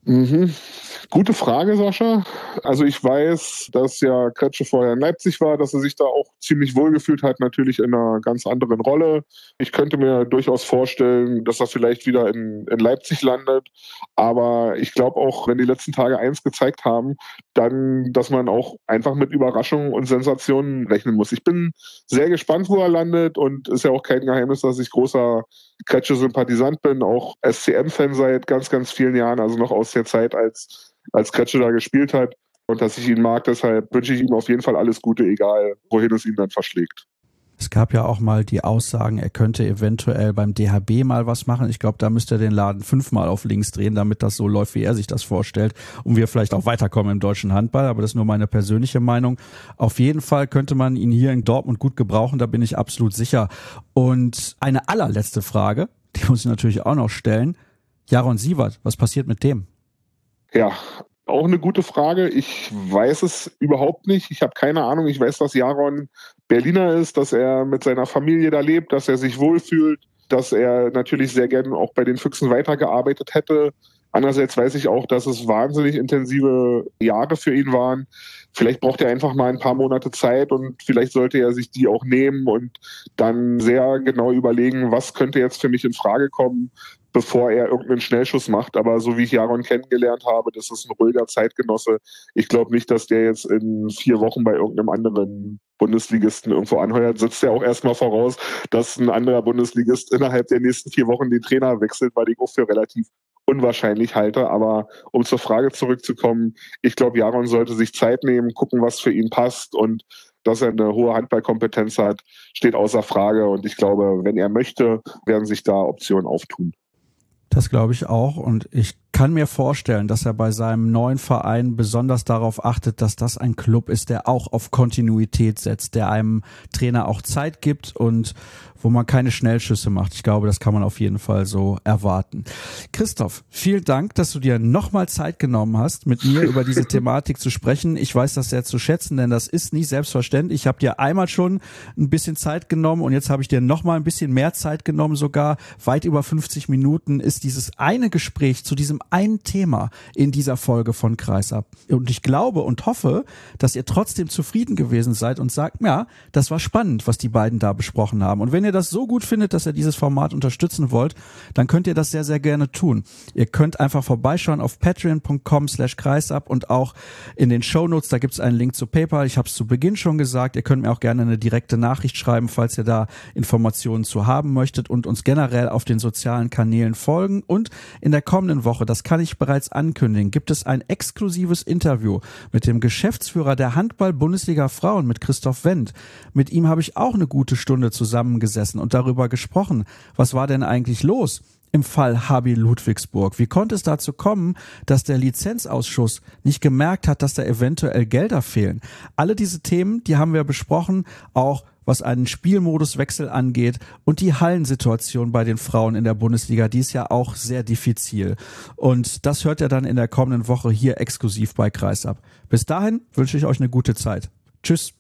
Mhm. Gute Frage, Sascha. Also ich weiß, dass ja Kretsche vorher in Leipzig war, dass er sich da auch ziemlich wohlgefühlt hat, natürlich in einer ganz anderen Rolle. Ich könnte mir durchaus vorstellen, dass er vielleicht wieder in Leipzig landet. Aber ich glaube auch, wenn die letzten Tage eins gezeigt haben, dann, dass man auch einfach mit Überraschungen und Sensationen rechnen muss. Ich bin sehr gespannt, wo er landet, und ist ja auch kein Geheimnis, dass ich großer Kretsche-Sympathisant bin, auch SCM-Fan seit ganz, ganz vielen Jahren, also noch aus der Zeit, als Kretsche da gespielt hat, und dass ich ihn mag. Deshalb wünsche ich ihm auf jeden Fall alles Gute, egal wohin es ihn dann verschlägt. Es gab ja auch mal die Aussagen, er könnte eventuell beim DHB mal was machen. Ich glaube, da müsste er den Laden 5-mal auf links drehen, damit das so läuft, wie er sich das vorstellt und wir vielleicht auch weiterkommen im deutschen Handball. Aber das ist nur meine persönliche Meinung. Auf jeden Fall könnte man ihn hier in Dortmund gut gebrauchen, da bin ich absolut sicher. Und eine allerletzte Frage, die muss ich natürlich auch noch stellen. Jaron Siewert, was passiert mit dem? Ja, auch eine gute Frage. Ich weiß es überhaupt nicht. Ich habe keine Ahnung. Ich weiß, dass Jaron Berliner ist, dass er mit seiner Familie da lebt, dass er sich wohlfühlt, dass er natürlich sehr gerne auch bei den Füchsen weitergearbeitet hätte. Andererseits weiß ich auch, dass es wahnsinnig intensive Jahre für ihn waren. Vielleicht braucht er einfach mal ein paar Monate Zeit, und vielleicht sollte er sich die auch nehmen und dann sehr genau überlegen, was könnte jetzt für mich in Frage kommen, bevor er irgendeinen Schnellschuss macht. Aber so wie ich Jaron kennengelernt habe, das ist ein ruhiger Zeitgenosse. Ich glaube nicht, dass der jetzt in 4 Wochen bei irgendeinem anderen Bundesligisten irgendwo anheuert. Setzt ja auch erstmal voraus, dass ein anderer Bundesligist innerhalb der nächsten 4 Wochen den Trainer wechselt, weil ich auch für relativ unwahrscheinlich halte. Aber um zur Frage zurückzukommen, ich glaube, Jaron sollte sich Zeit nehmen, gucken, was für ihn passt, und dass er eine hohe Handballkompetenz hat, steht außer Frage. Und ich glaube, wenn er möchte, werden sich da Optionen auftun. Das glaube ich auch, und ich kann mir vorstellen, dass er bei seinem neuen Verein besonders darauf achtet, dass das ein Club ist, der auch auf Kontinuität setzt, der einem Trainer auch Zeit gibt und wo man keine Schnellschüsse macht. Ich glaube, das kann man auf jeden Fall so erwarten. Christoph, vielen Dank, dass du dir nochmal Zeit genommen hast, mit mir über diese Thematik zu sprechen. Ich weiß das sehr zu schätzen, denn das ist nicht selbstverständlich. Ich habe dir einmal schon ein bisschen Zeit genommen, und jetzt habe ich dir nochmal ein bisschen mehr Zeit genommen, sogar weit über 50 Minuten ist dieses eine Gespräch zu diesem ein Thema in dieser Folge von Kreisab. Und ich glaube und hoffe, dass ihr trotzdem zufrieden gewesen seid und sagt, ja, das war spannend, was die beiden da besprochen haben. Und wenn ihr das so gut findet, dass ihr dieses Format unterstützen wollt, dann könnt ihr das sehr, sehr gerne tun. Ihr könnt einfach vorbeischauen auf patreon.com/kreisab, und auch in den Shownotes, da gibt es einen Link zu PayPal. Ich habe es zu Beginn schon gesagt. Ihr könnt mir auch gerne eine direkte Nachricht schreiben, falls ihr da Informationen zu haben möchtet, und uns generell auf den sozialen Kanälen folgen. Und in der kommenden Woche, das kann ich bereits ankündigen, gibt es ein exklusives Interview mit dem Geschäftsführer der Handball-Bundesliga Frauen, mit Christoph Wendt. Mit ihm habe ich auch eine gute Stunde zusammengesessen und darüber gesprochen, was war denn eigentlich los im Fall HB Ludwigsburg? Wie konnte es dazu kommen, dass der Lizenzausschuss nicht gemerkt hat, dass da eventuell Gelder fehlen? Alle diese Themen, die haben wir besprochen, auch was einen Spielmoduswechsel angeht, und die Hallensituation bei den Frauen in der Bundesliga, die ist ja auch sehr diffizil. Und das hört ihr dann in der kommenden Woche hier exklusiv bei Kreisab. Bis dahin wünsche ich euch eine gute Zeit. Tschüss.